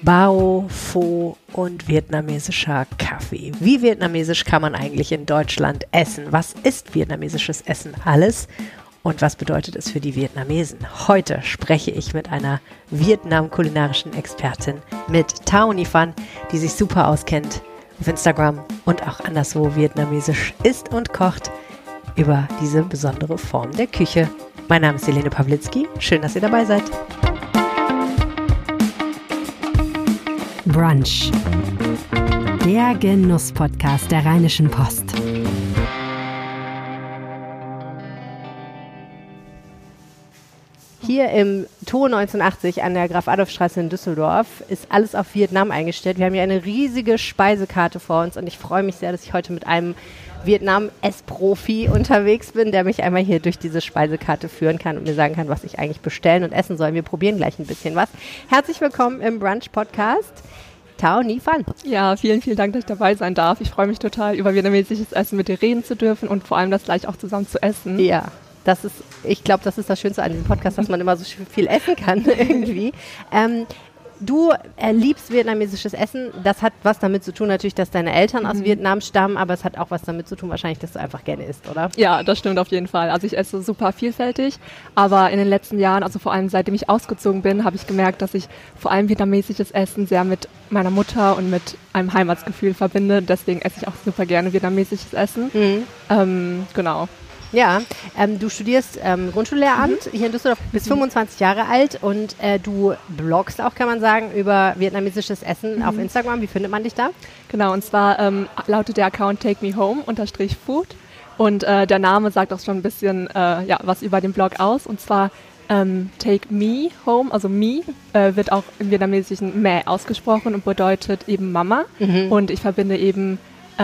Bao, Pho und vietnamesischer Kaffee. Wie vietnamesisch kann man eigentlich in Deutschland essen? Was ist vietnamesisches Essen alles? Und was bedeutet es für die Vietnamesen? Heute spreche ich mit einer Vietnam-kulinarischen Expertin, mit Thao Nie Phan, die sich super auskennt auf Instagram und auch anderswo vietnamesisch isst und kocht, über diese besondere Form der Küche. Mein Name ist Helene Pawlitzki. Schön, dass ihr dabei seid. Brunch, der Genuss-Podcast der Rheinischen Post. Hier im TO 1980 an der Graf-Adolf-Straße in Düsseldorf ist alles auf Vietnam eingestellt. Wir haben hier eine riesige Speisekarte vor uns und ich freue mich sehr, dass ich heute mit einem Vietnam-Ess-Profi unterwegs bin, der mich einmal hier durch diese Speisekarte führen kann und mir sagen kann, was ich eigentlich bestellen und essen soll. Wir probieren gleich ein bisschen was. Herzlich willkommen im Brunch-Podcast, Thao Nie Phan. Ja, vielen, vielen Dank, dass ich dabei sein darf. Ich freue mich total, über vietnamesisches Essen mit dir reden zu dürfen und vor allem das gleich auch zusammen zu essen. Ja. Ich glaube, das ist das Schönste an diesem Podcast, dass man immer so viel essen kann irgendwie. Du liebst vietnamesisches Essen. Das hat was damit zu tun, natürlich, dass deine Eltern aus Vietnam stammen, aber es hat auch was damit zu tun, wahrscheinlich, dass du einfach gerne isst, oder? Ja, das stimmt auf jeden Fall. Also ich esse super vielfältig, aber in den letzten Jahren, also vor allem seitdem ich ausgezogen bin, habe ich gemerkt, dass ich vor allem vietnamesisches Essen sehr mit meiner Mutter und mit einem Heimatsgefühl verbinde. Deswegen esse ich auch super gerne vietnamesisches Essen. Genau. Ja, du studierst Grundschullehramt hier in Düsseldorf, bist 25 Jahre alt und du bloggst auch, kann man sagen, über vietnamesisches Essen auf Instagram. Wie findet man dich da? Genau, und zwar lautet der Account takemehome_food und der Name sagt auch schon ein bisschen was über den Blog aus, und zwar Take Me Home, also Me wird auch im vietnamesischen Mẹ ausgesprochen und bedeutet eben Mama, und ich verbinde eben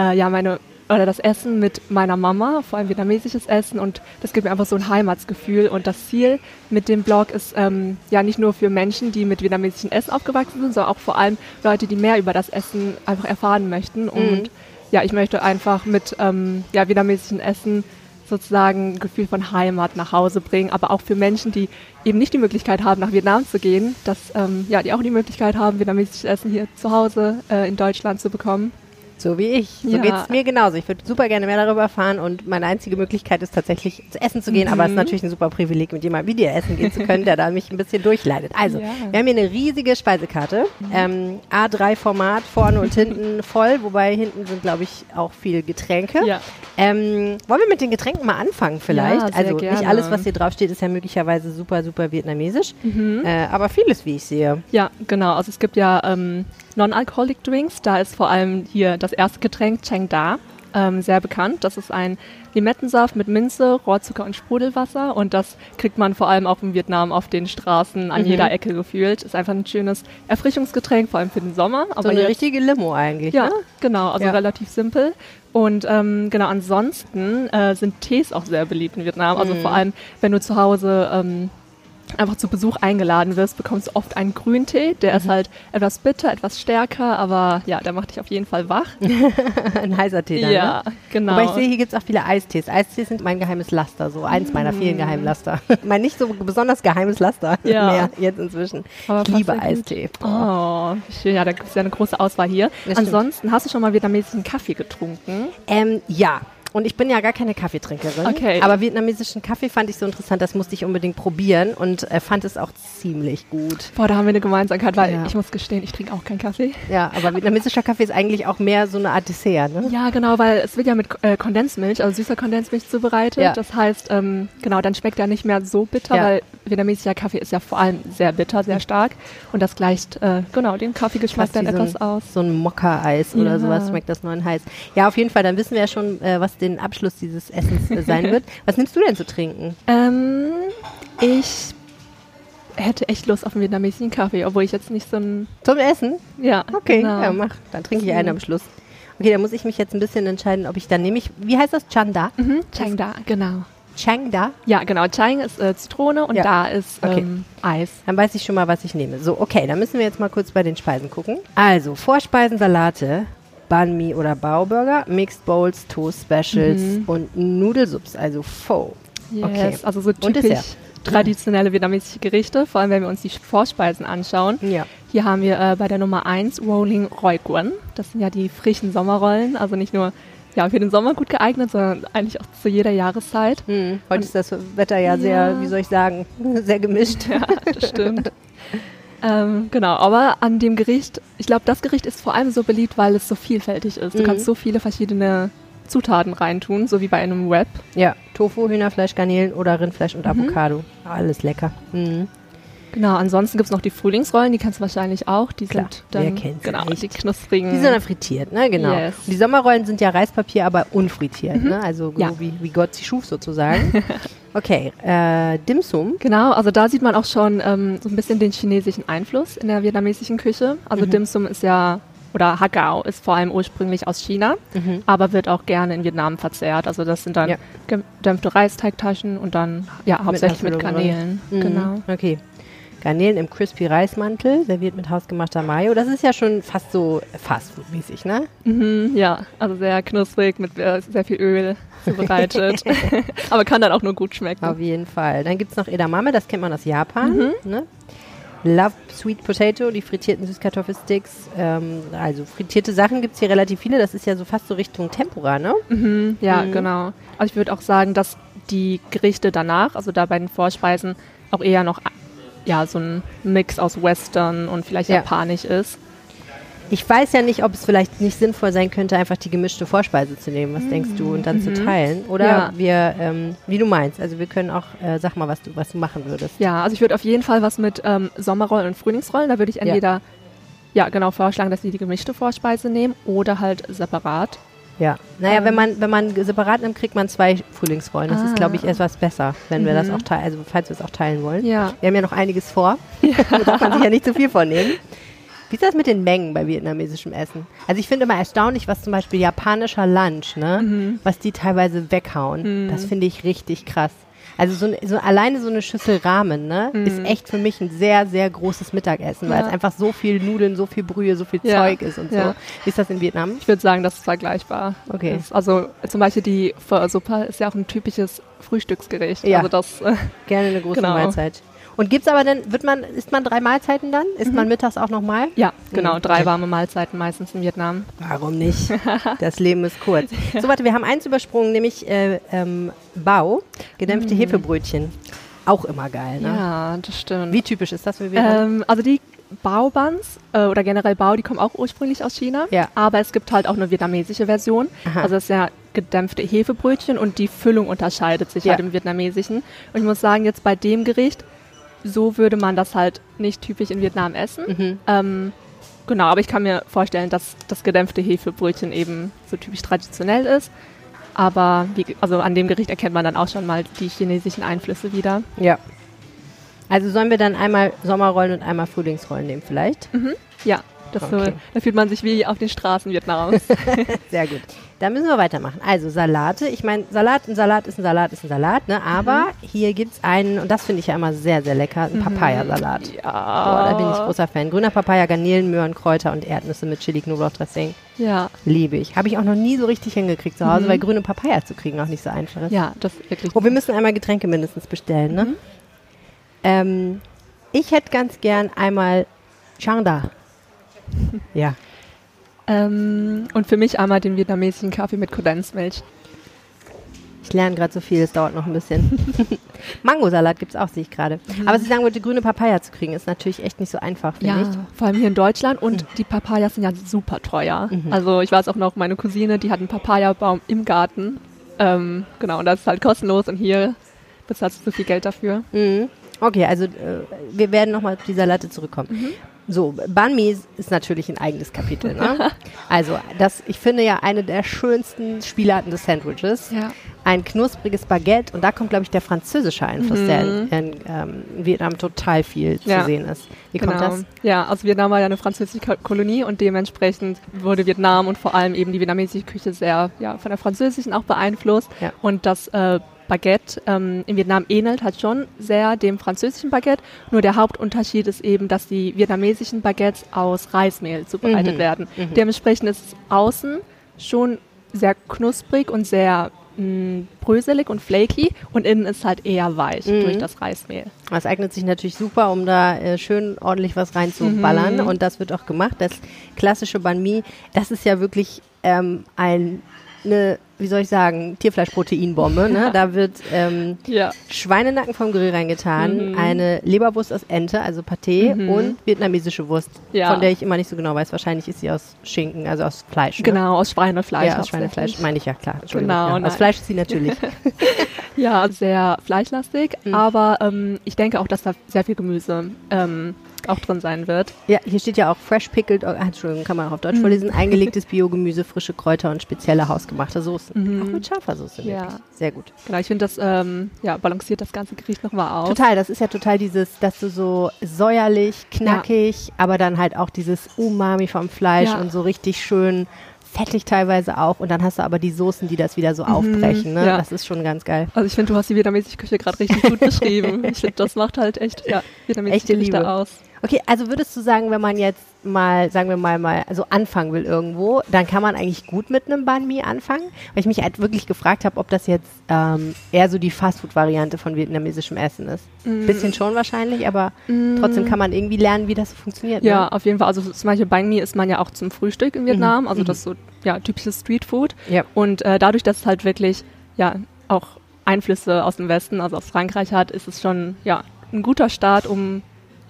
das Essen mit meiner Mama, vor allem vietnamesisches Essen, und das gibt mir einfach so ein Heimatsgefühl. Und das Ziel mit dem Blog ist nicht nur für Menschen, die mit vietnamesischem Essen aufgewachsen sind, sondern auch vor allem Leute, die mehr über das Essen einfach erfahren möchten. Und ich möchte einfach mit vietnamesischem Essen sozusagen ein Gefühl von Heimat nach Hause bringen, aber auch für Menschen, die eben nicht die Möglichkeit haben, nach Vietnam zu gehen, dass die auch die Möglichkeit haben, vietnamesisches Essen hier zu Hause in Deutschland zu bekommen. So wie ich. So geht es mir genauso. Ich würde super gerne mehr darüber erfahren und meine einzige Möglichkeit ist tatsächlich zu essen zu gehen, aber es ist natürlich ein super Privileg, mit jemandem wie dir essen gehen zu können, der da mich ein bisschen durchleidet. Also, wir haben hier eine riesige Speisekarte, A3-Format, vorne und hinten voll, wobei hinten sind, glaube ich, auch viele Getränke. Ja. Wollen wir mit den Getränken mal anfangen vielleicht? Ja, sehr also gerne. Nicht alles, was hier draufsteht, ist ja möglicherweise super, super vietnamesisch, aber vieles, wie ich sehe. Ja, genau. Also es gibt ja Non-Alcoholic Drinks, da ist vor allem hier das erste Getränk Chang Da sehr bekannt. Das ist ein Limettensaft mit Minze, Rohrzucker und Sprudelwasser, und das kriegt man vor allem auch in Vietnam auf den Straßen an jeder Ecke gefühlt. Ist einfach ein schönes Erfrischungsgetränk, vor allem für den Sommer. Aber so eine richtige Limo eigentlich, ja, ne? Genau, also relativ simpel. Und ansonsten sind Tees auch sehr beliebt in Vietnam. Also vor allem, wenn du zu Hause einfach zu Besuch eingeladen wirst, bekommst du oft einen Grüntee. Der ist halt etwas bitter, etwas stärker, aber ja, der macht dich auf jeden Fall wach. Ein heißer Tee dann, ja, ne? Genau. Wobei ich sehe, hier gibt es auch viele Eistees. Eistees sind mein geheimes Laster, so eins meiner vielen Geheimlaster. Mein nicht so besonders geheimes Laster mehr jetzt inzwischen. Aber ich liebe Eistee. Oh, schön. Ja, da gibt es ja eine große Auswahl hier. Das Ansonsten, hast du schon mal vietnamesischen Kaffee getrunken? Ja. Und ich bin ja gar keine Kaffeetrinkerin, aber vietnamesischen Kaffee fand ich so interessant, das musste ich unbedingt probieren und fand es auch ziemlich gut. Boah, da haben wir eine Gemeinsamkeit, weil ich muss gestehen, ich trinke auch keinen Kaffee. Ja, aber vietnamesischer Kaffee ist eigentlich auch mehr so eine Art Dessert, ne? Ja, genau, weil es wird ja mit Kondensmilch, also süßer Kondensmilch zubereitet. Ja. Das heißt, dann schmeckt er nicht mehr so bitter, weil vietnamesischer Kaffee ist ja vor allem sehr bitter, sehr stark, und das gleicht den Kaffeegeschmack dann etwas aus. So ein Mokka-Eis oder sowas schmeckt das nur in heiß. Ja, auf jeden Fall, dann wissen wir ja schon, was den Abschluss dieses Essens sein wird. Was nimmst du denn zu trinken? Ich hätte echt Lust auf einen vietnamesischen Kaffee, obwohl ich jetzt nicht so ein... Zum Essen? Ja. Okay, ja, mach. Dann trinke ich einen am Schluss. Okay, dann muss ich mich jetzt ein bisschen entscheiden, ob ich dann nehme wie heißt das? Chang Da? Chang Da, genau. Chang Da? Ja, genau. Chang ist Zitrone und Da ist Eis. Dann weiß ich schon mal, was ich nehme. So, okay, dann müssen wir jetzt mal kurz bei den Speisen gucken. Also, Vorspeisen, Salate, Banh Mi oder Bao-Burger, Mixed Bowls, Toast Specials und Nudelsupps, also Pho. Yes, okay. Also so typisch traditionelle vietnamesische Gerichte, vor allem wenn wir uns die Vorspeisen anschauen. Ja. Hier haben wir bei der Nummer 1 Rolling Roi Guan. Das sind ja die frischen Sommerrollen, also nicht nur für den Sommer gut geeignet, sondern eigentlich auch zu jeder Jahreszeit. Heute ist das Wetter ja sehr, wie soll ich sagen, sehr gemischt. Ja, das stimmt. Genau, aber an dem Gericht, ich glaube, das Gericht ist vor allem so beliebt, weil es so vielfältig ist. Du kannst so viele verschiedene Zutaten reintun, so wie bei einem Wrap. Ja, Tofu, Hühnerfleisch, Garnelen oder Rindfleisch und Avocado. Alles lecker. Genau, ansonsten gibt es noch die Frühlingsrollen, die kennst du wahrscheinlich auch. Die Klar, sind dann, wer kennt sie nicht? die knusprigen. Die sind dann frittiert, ne? Genau. Yes. Und die Sommerrollen sind ja Reispapier, aber unfrittiert, ne? Also so wie Gott sie schuf sozusagen. Okay, Dim Sum. Genau, also da sieht man auch schon so ein bisschen den chinesischen Einfluss in der vietnamesischen Küche. Also Dim Sum ist ja, oder Hagao ist vor allem ursprünglich aus China, aber wird auch gerne in Vietnam verzehrt. Also das sind dann gedämpfte Reisteigtaschen und dann hauptsächlich mit Garnelen. Genau. Okay. Garnelen im Crispy Reismantel, serviert mit hausgemachter Mayo. Das ist ja schon fast so Fastfood-mäßig, ne? Ja, also sehr knusprig, mit sehr viel Öl zubereitet. Aber kann dann auch nur gut schmecken. Auf jeden Fall. Dann gibt es noch Edamame, das kennt man aus Japan. Ne? Love Sweet Potato, die frittierten Süßkartoffelsticks. Also frittierte Sachen gibt es hier relativ viele. Das ist ja so fast so Richtung Tempura, ne? Ja, genau. Also ich würde auch sagen, dass die Gerichte danach, also da bei den Vorspeisen, auch eher noch so ein Mix aus Western und vielleicht japanisch ist. Ich weiß ja nicht, ob es vielleicht nicht sinnvoll sein könnte, einfach die gemischte Vorspeise zu nehmen. Was denkst du? Und dann zu teilen. Oder wir, wie du meinst, also wir können auch, sag mal, was du machen würdest. Ja, also ich würde auf jeden Fall was mit Sommerrollen und Frühlingsrollen. Da würde ich entweder, vorschlagen, dass sie die gemischte Vorspeise nehmen oder halt separat. Ja, naja, wenn man separat nimmt, kriegt man 2 Frühlingsrollen. Das ist, glaube ich, etwas besser, wenn wir das auch teilen, also falls wir es auch teilen wollen. Ja. Wir haben ja noch einiges vor. Da darf man sich ja nicht zu viel vornehmen. Wie ist das mit den Mengen bei vietnamesischem Essen? Also ich finde immer erstaunlich, was zum Beispiel japanischer Lunch, ne, was die teilweise weghauen. Das finde ich richtig krass. Also alleine so eine Schüssel Ramen, ne, ist echt für mich ein sehr, sehr großes Mittagessen, weil es einfach so viel Nudeln, so viel Brühe, so viel Zeug ist und so. Wie ist das in Vietnam? Ich würde sagen, dass es vergleichbar ist. Also zum Beispiel die Pho Suppe ist ja auch ein typisches Frühstücksgericht. Ja, also das, gerne eine große Mahlzeit. Und gibt's aber dann, isst man 3 Mahlzeiten dann? Isst man mittags auch nochmal? Ja, genau, 3 warme Mahlzeiten meistens in Vietnam. Warum nicht? Das Leben ist kurz. So, warte, wir haben eins übersprungen, nämlich Bao, gedämpfte Hefebrötchen. Auch immer geil, ne? Ja, das stimmt. Wie typisch ist das für Vietnam? Also die Bao-Buns oder generell Bao, die kommen auch ursprünglich aus China, aber es gibt halt auch eine vietnamesische Version. Aha. Also das ist ja gedämpfte Hefebrötchen und die Füllung unterscheidet sich halt im Vietnamesischen. Und ich muss sagen, jetzt bei dem Gericht, so würde man das halt nicht typisch in Vietnam essen. Genau, aber ich kann mir vorstellen, dass das gedämpfte Hefebrötchen eben so typisch traditionell ist. Aber an dem Gericht erkennt man dann auch schon mal die chinesischen Einflüsse wieder. Ja. Also sollen wir dann einmal Sommerrollen und einmal Frühlingsrollen nehmen vielleicht? Ja, da fühlt man sich wie auf den Straßen Vietnams. Sehr gut. Dann müssen wir weitermachen. Also Salate. Ich meine, ein Salat ist ein Salat, ne? Aber hier gibt es einen, und das finde ich ja immer sehr, sehr lecker, einen Papayasalat. Ja. Boah, da bin ich großer Fan. Grüner Papaya, Garnelen, Möhren, Kräuter und Erdnüsse mit Chili-Knoblauch-Dressing. Ja. Liebe ich. Habe ich auch noch nie so richtig hingekriegt zu Hause, weil grüne Papaya zu kriegen auch nicht so einfach ist. Ja, das ist wirklich. Wir müssen einmal Getränke mindestens bestellen, ne? Ich hätte ganz gern einmal Changda. Ja. Und für mich einmal den vietnamesischen Kaffee mit Kondensmilch. Ich lerne gerade so viel, es dauert noch ein bisschen. Mangosalat gibt es auch, sehe ich gerade. Aber was ich sagen wollte, grüne Papaya zu kriegen, ist natürlich echt nicht so einfach, finde ich. Vor allem hier in Deutschland. Und die Papayas sind ja super teuer. Also ich weiß auch noch, meine Cousine, die hat einen Papayabaum im Garten. Genau, und das ist halt kostenlos und hier bezahlst du so viel Geld dafür. Okay, also wir werden nochmal auf die Salate zurückkommen. So, Banh Mi ist natürlich ein eigenes Kapitel. Ne? Also, ich finde ja eine der schönsten Spielarten des Sandwiches. Ja. Ein knuspriges Baguette und da kommt, glaube ich, der französische Einfluss, der in Vietnam total viel zu sehen ist. Wie kommt das? Ja, also Vietnam war ja eine französische Kolonie und dementsprechend wurde Vietnam und vor allem eben die vietnamesische Küche sehr von der französischen auch beeinflusst. Ja. Und das Baguette in Vietnam ähnelt halt schon sehr dem französischen Baguette, nur der Hauptunterschied ist eben, dass die vietnamesischen Baguettes aus Reismehl zubereitet werden. Dementsprechend ist es außen schon sehr knusprig und sehr bröselig und flaky und innen ist halt eher weich durch das Reismehl. Das eignet sich natürlich super, um da schön ordentlich was reinzuballern und das wird auch gemacht. Das klassische Banh Mi, das ist ja wirklich eine, wie soll ich sagen, Tierfleischproteinbombe. Ne? Da wird Schweinenacken vom Grill reingetan, eine Leberwurst aus Ente, also Paté und vietnamesische Wurst, von der ich immer nicht so genau weiß. Wahrscheinlich ist sie aus Schinken, also aus Fleisch. Ne? Genau, aus Schweinefleisch. Ja, aus Schweinefleisch, meine ich ja, klar. Genau, aus Fleisch ist sie natürlich. Ja, sehr fleischlastig, aber ich denke auch, dass da sehr viel Gemüse auch drin sein wird. Ja, hier steht ja auch fresh pickled, Entschuldigung, kann man auch auf Deutsch vorlesen, eingelegtes Biogemüse, frische Kräuter und spezielle hausgemachte Soßen. Auch mit scharfer Soße. Ja. Sehr gut. Genau, ich finde, das balanciert das ganze Gericht nochmal aus. Total, das ist ja total dieses, dass du so säuerlich, knackig, aber dann halt auch dieses Umami vom Fleisch und so richtig schön fettig teilweise auch und dann hast du aber die Soßen, die das wieder so aufbrechen. Ne? Ja. Das ist schon ganz geil. Also ich finde, du hast die vietnamesische Küche gerade richtig gut beschrieben. Ich finde, das macht halt echt vietnamesische Küche aus. Okay, also würdest du sagen, wenn man jetzt mal, sagen wir mal so anfangen will irgendwo, dann kann man eigentlich gut mit einem Banh Mi anfangen? Weil ich mich halt wirklich gefragt habe, ob das jetzt eher so die Fastfood-Variante von vietnamesischem Essen ist. Bisschen schon wahrscheinlich, aber trotzdem kann man irgendwie lernen, wie das funktioniert. Ja, ne? auf jeden Fall. Also zum Beispiel Banh Mi isst man ja auch zum Frühstück in Vietnam. Also das ist so typisches Streetfood. Ja. Und dadurch, dass es halt wirklich auch Einflüsse aus dem Westen, also aus Frankreich hat, ist es schon ein guter Start, um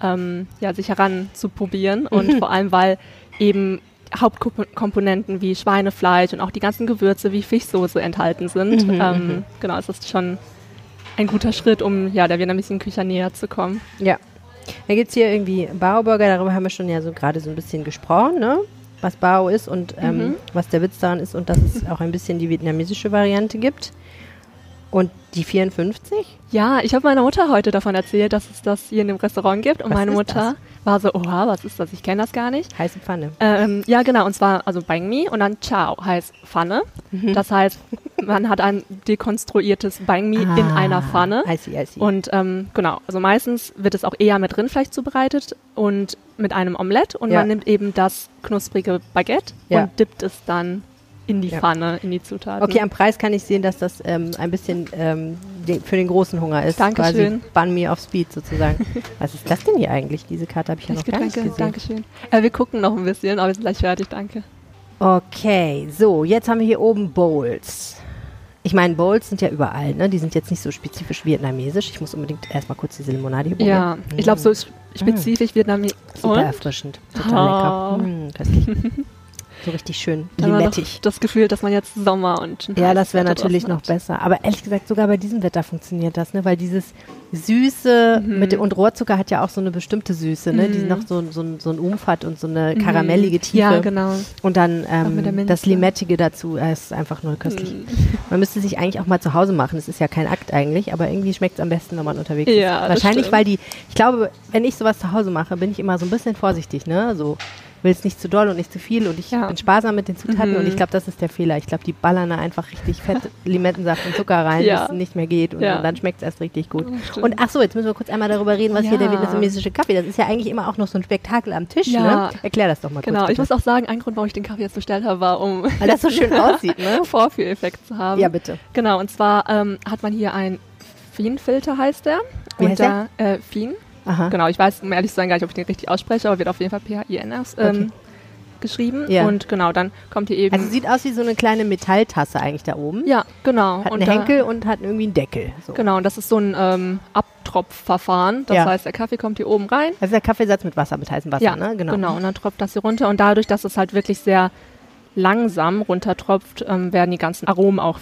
sich heranzuprobieren und vor allem, weil eben Hauptkomponenten wie Schweinefleisch und auch die ganzen Gewürze wie Fischsoße enthalten sind. Genau, es ist schon ein guter Schritt, um der vietnamesischen Küche näher zu kommen. Ja. Da gibt es hier irgendwie Bao-Burger, darüber haben wir schon so gerade so ein bisschen gesprochen, ne? Was Bao ist und was der Witz daran ist und dass es auch ein bisschen die vietnamesische Variante gibt. Und die 54? Ja, ich habe meiner Mutter heute davon erzählt, dass es das hier in dem Restaurant gibt. Und meine Mutter war so, oha, was ist das? Ich kenne das gar nicht. Heiße Pfanne. Ja, genau. Und zwar, also Banh Mi und dann Chao heißt Pfanne. Das heißt, man hat ein dekonstruiertes Banh Mi in einer Pfanne. I see. Und genau, also meistens wird es auch eher mit Rindfleisch zubereitet und mit einem Omelette. Und man nimmt eben das knusprige Baguette und dippt es dann in die Pfanne, in die Zutaten. Okay, am Preis kann ich sehen, dass das ein bisschen für den großen Hunger ist. Dankeschön. Quasi Banh Mi auf Speed sozusagen. Was ist das denn hier eigentlich? Diese Karte habe ich ja noch gar nicht gesehen. Dankeschön. Wir gucken noch ein bisschen, aber wir sind gleich fertig, danke. Okay, so, jetzt haben wir hier oben Bowls. Ich meine, Bowls sind ja überall, ne? Die sind jetzt nicht so spezifisch vietnamesisch. Ich muss unbedingt erstmal kurz diese Limonade hier probieren. Ja, ich glaube, so spezifisch vietnamesisch. Super erfrischend, total lecker. Köstlich. So richtig schön limettig. Das Gefühl, dass man jetzt Sommer und das wäre natürlich noch besser. Aber ehrlich gesagt, sogar bei diesem Wetter funktioniert das, ne? Weil dieses Süße und Rohrzucker hat ja auch so eine bestimmte Süße, ne? Die noch so ein Umf hat und so eine karamellige Tiefe. Ja, genau. Und dann das Limettige dazu, ist einfach nur köstlich. Man müsste sich eigentlich auch mal zu Hause machen. Es ist ja kein Akt eigentlich, aber irgendwie schmeckt es am besten, wenn man unterwegs ist. Wahrscheinlich, weil ich glaube, wenn ich sowas zu Hause mache, bin ich immer so ein bisschen vorsichtig, ne? So will es nicht zu doll und nicht zu viel und ich bin sparsam mit den Zutaten und ich glaube, das ist der Fehler. Ich glaube, die ballern da einfach richtig fett Limettensaft und Zucker rein, bis es nicht mehr geht und dann schmeckt es erst richtig gut. Und ach so, jetzt müssen wir kurz einmal darüber reden, was hier der vietnamesische Kaffee, das ist ja eigentlich immer auch noch so ein Spektakel am Tisch, ne? Erklär das doch mal kurz. Genau, bitte. Ich muss auch sagen, ein Grund, warum ich den Kaffee jetzt bestellt habe, war, weil das so schön aussieht, ne? Vorführeffekt zu haben. Ja, bitte. Genau, und zwar hat man hier einen Phin-Filter, heißt der. Wie heißt der? Phin. Aha. Genau, ich weiß, um ehrlich zu sein, gar nicht, ob ich den richtig ausspreche, aber wird auf jeden Fall P-H-I-N geschrieben. Und genau, dann kommt hier eben... Also sieht aus wie so eine kleine Metalltasse eigentlich da oben. Ja, genau. Hat einen Henkel und hat irgendwie einen Deckel. So. Genau, und das ist so ein Abtropfverfahren. Das heißt, der Kaffee kommt hier oben rein. Das ist der Kaffeesatz mit Wasser, mit heißem Wasser, ne? Genau, und dann tropft das hier runter. Und dadurch, dass es halt wirklich sehr langsam runtertropft, werden die ganzen Aromen auch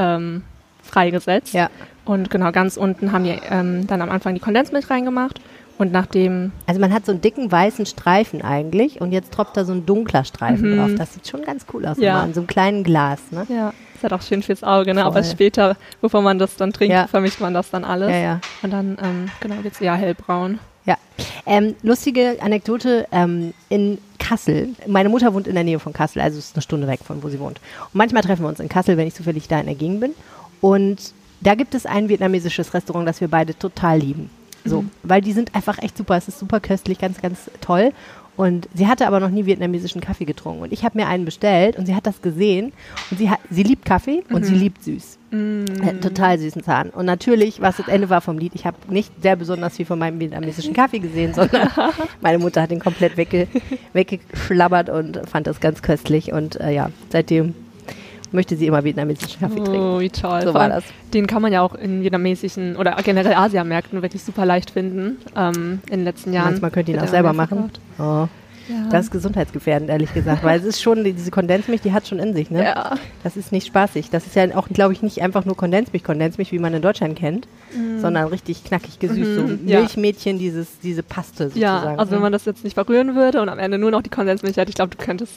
freigesetzt. Ja. Und genau, ganz unten haben wir dann am Anfang die Kondensmilch reingemacht. Und nachdem... Also man hat so einen dicken weißen Streifen eigentlich und jetzt tropft da so ein dunkler Streifen drauf. Das sieht schon ganz cool aus, in so einem kleinen Glas. Ne? Ja, ist halt auch schön fürs Auge, ne? Aber später, bevor man das dann trinkt, vermischt man das dann alles. Ja. Und dann, wird es eher hellbraun. Ja. Lustige Anekdote, in Kassel, meine Mutter wohnt in der Nähe von Kassel, also ist eine Stunde weg von wo sie wohnt. Und manchmal treffen wir uns in Kassel, wenn ich zufällig da in der Gegend bin. Und da gibt es ein vietnamesisches Restaurant, das wir beide total lieben. So, weil die sind einfach echt super, es ist super köstlich, ganz, ganz toll. Und sie hatte aber noch nie vietnamesischen Kaffee getrunken. Und ich habe mir einen bestellt und sie hat das gesehen. Und sie liebt Kaffee und sie liebt süß. Total süßen Zahn. Und natürlich, was das Ende war vom Lied, ich habe nicht sehr besonders viel von meinem vietnamesischen Kaffee gesehen, sondern meine Mutter hat den komplett weggeschlabbert und fand das ganz köstlich. Und seitdem möchte sie immer vietnamesischen Kaffee trinken. Oh, wie toll. So war das. Den kann man ja auch in vietnamesischen oder generell Asiamärkten wirklich super leicht finden in den letzten Jahren. Manchmal könnt ihr ihn auch selber machen. Oh. Ja. Das ist gesundheitsgefährdend, ehrlich gesagt, weil es ist schon, diese Kondensmilch, die hat schon in sich, ne? Ja. Das ist nicht spaßig. Das ist ja auch, glaube ich, nicht einfach nur Kondensmilch, wie man in Deutschland kennt, sondern richtig knackig gesüßt, so Milchmädchen, diese Paste sozusagen. Ja, also wenn man das jetzt nicht verrühren würde und am Ende nur noch die Kondensmilch hat, ich glaube, du könntest,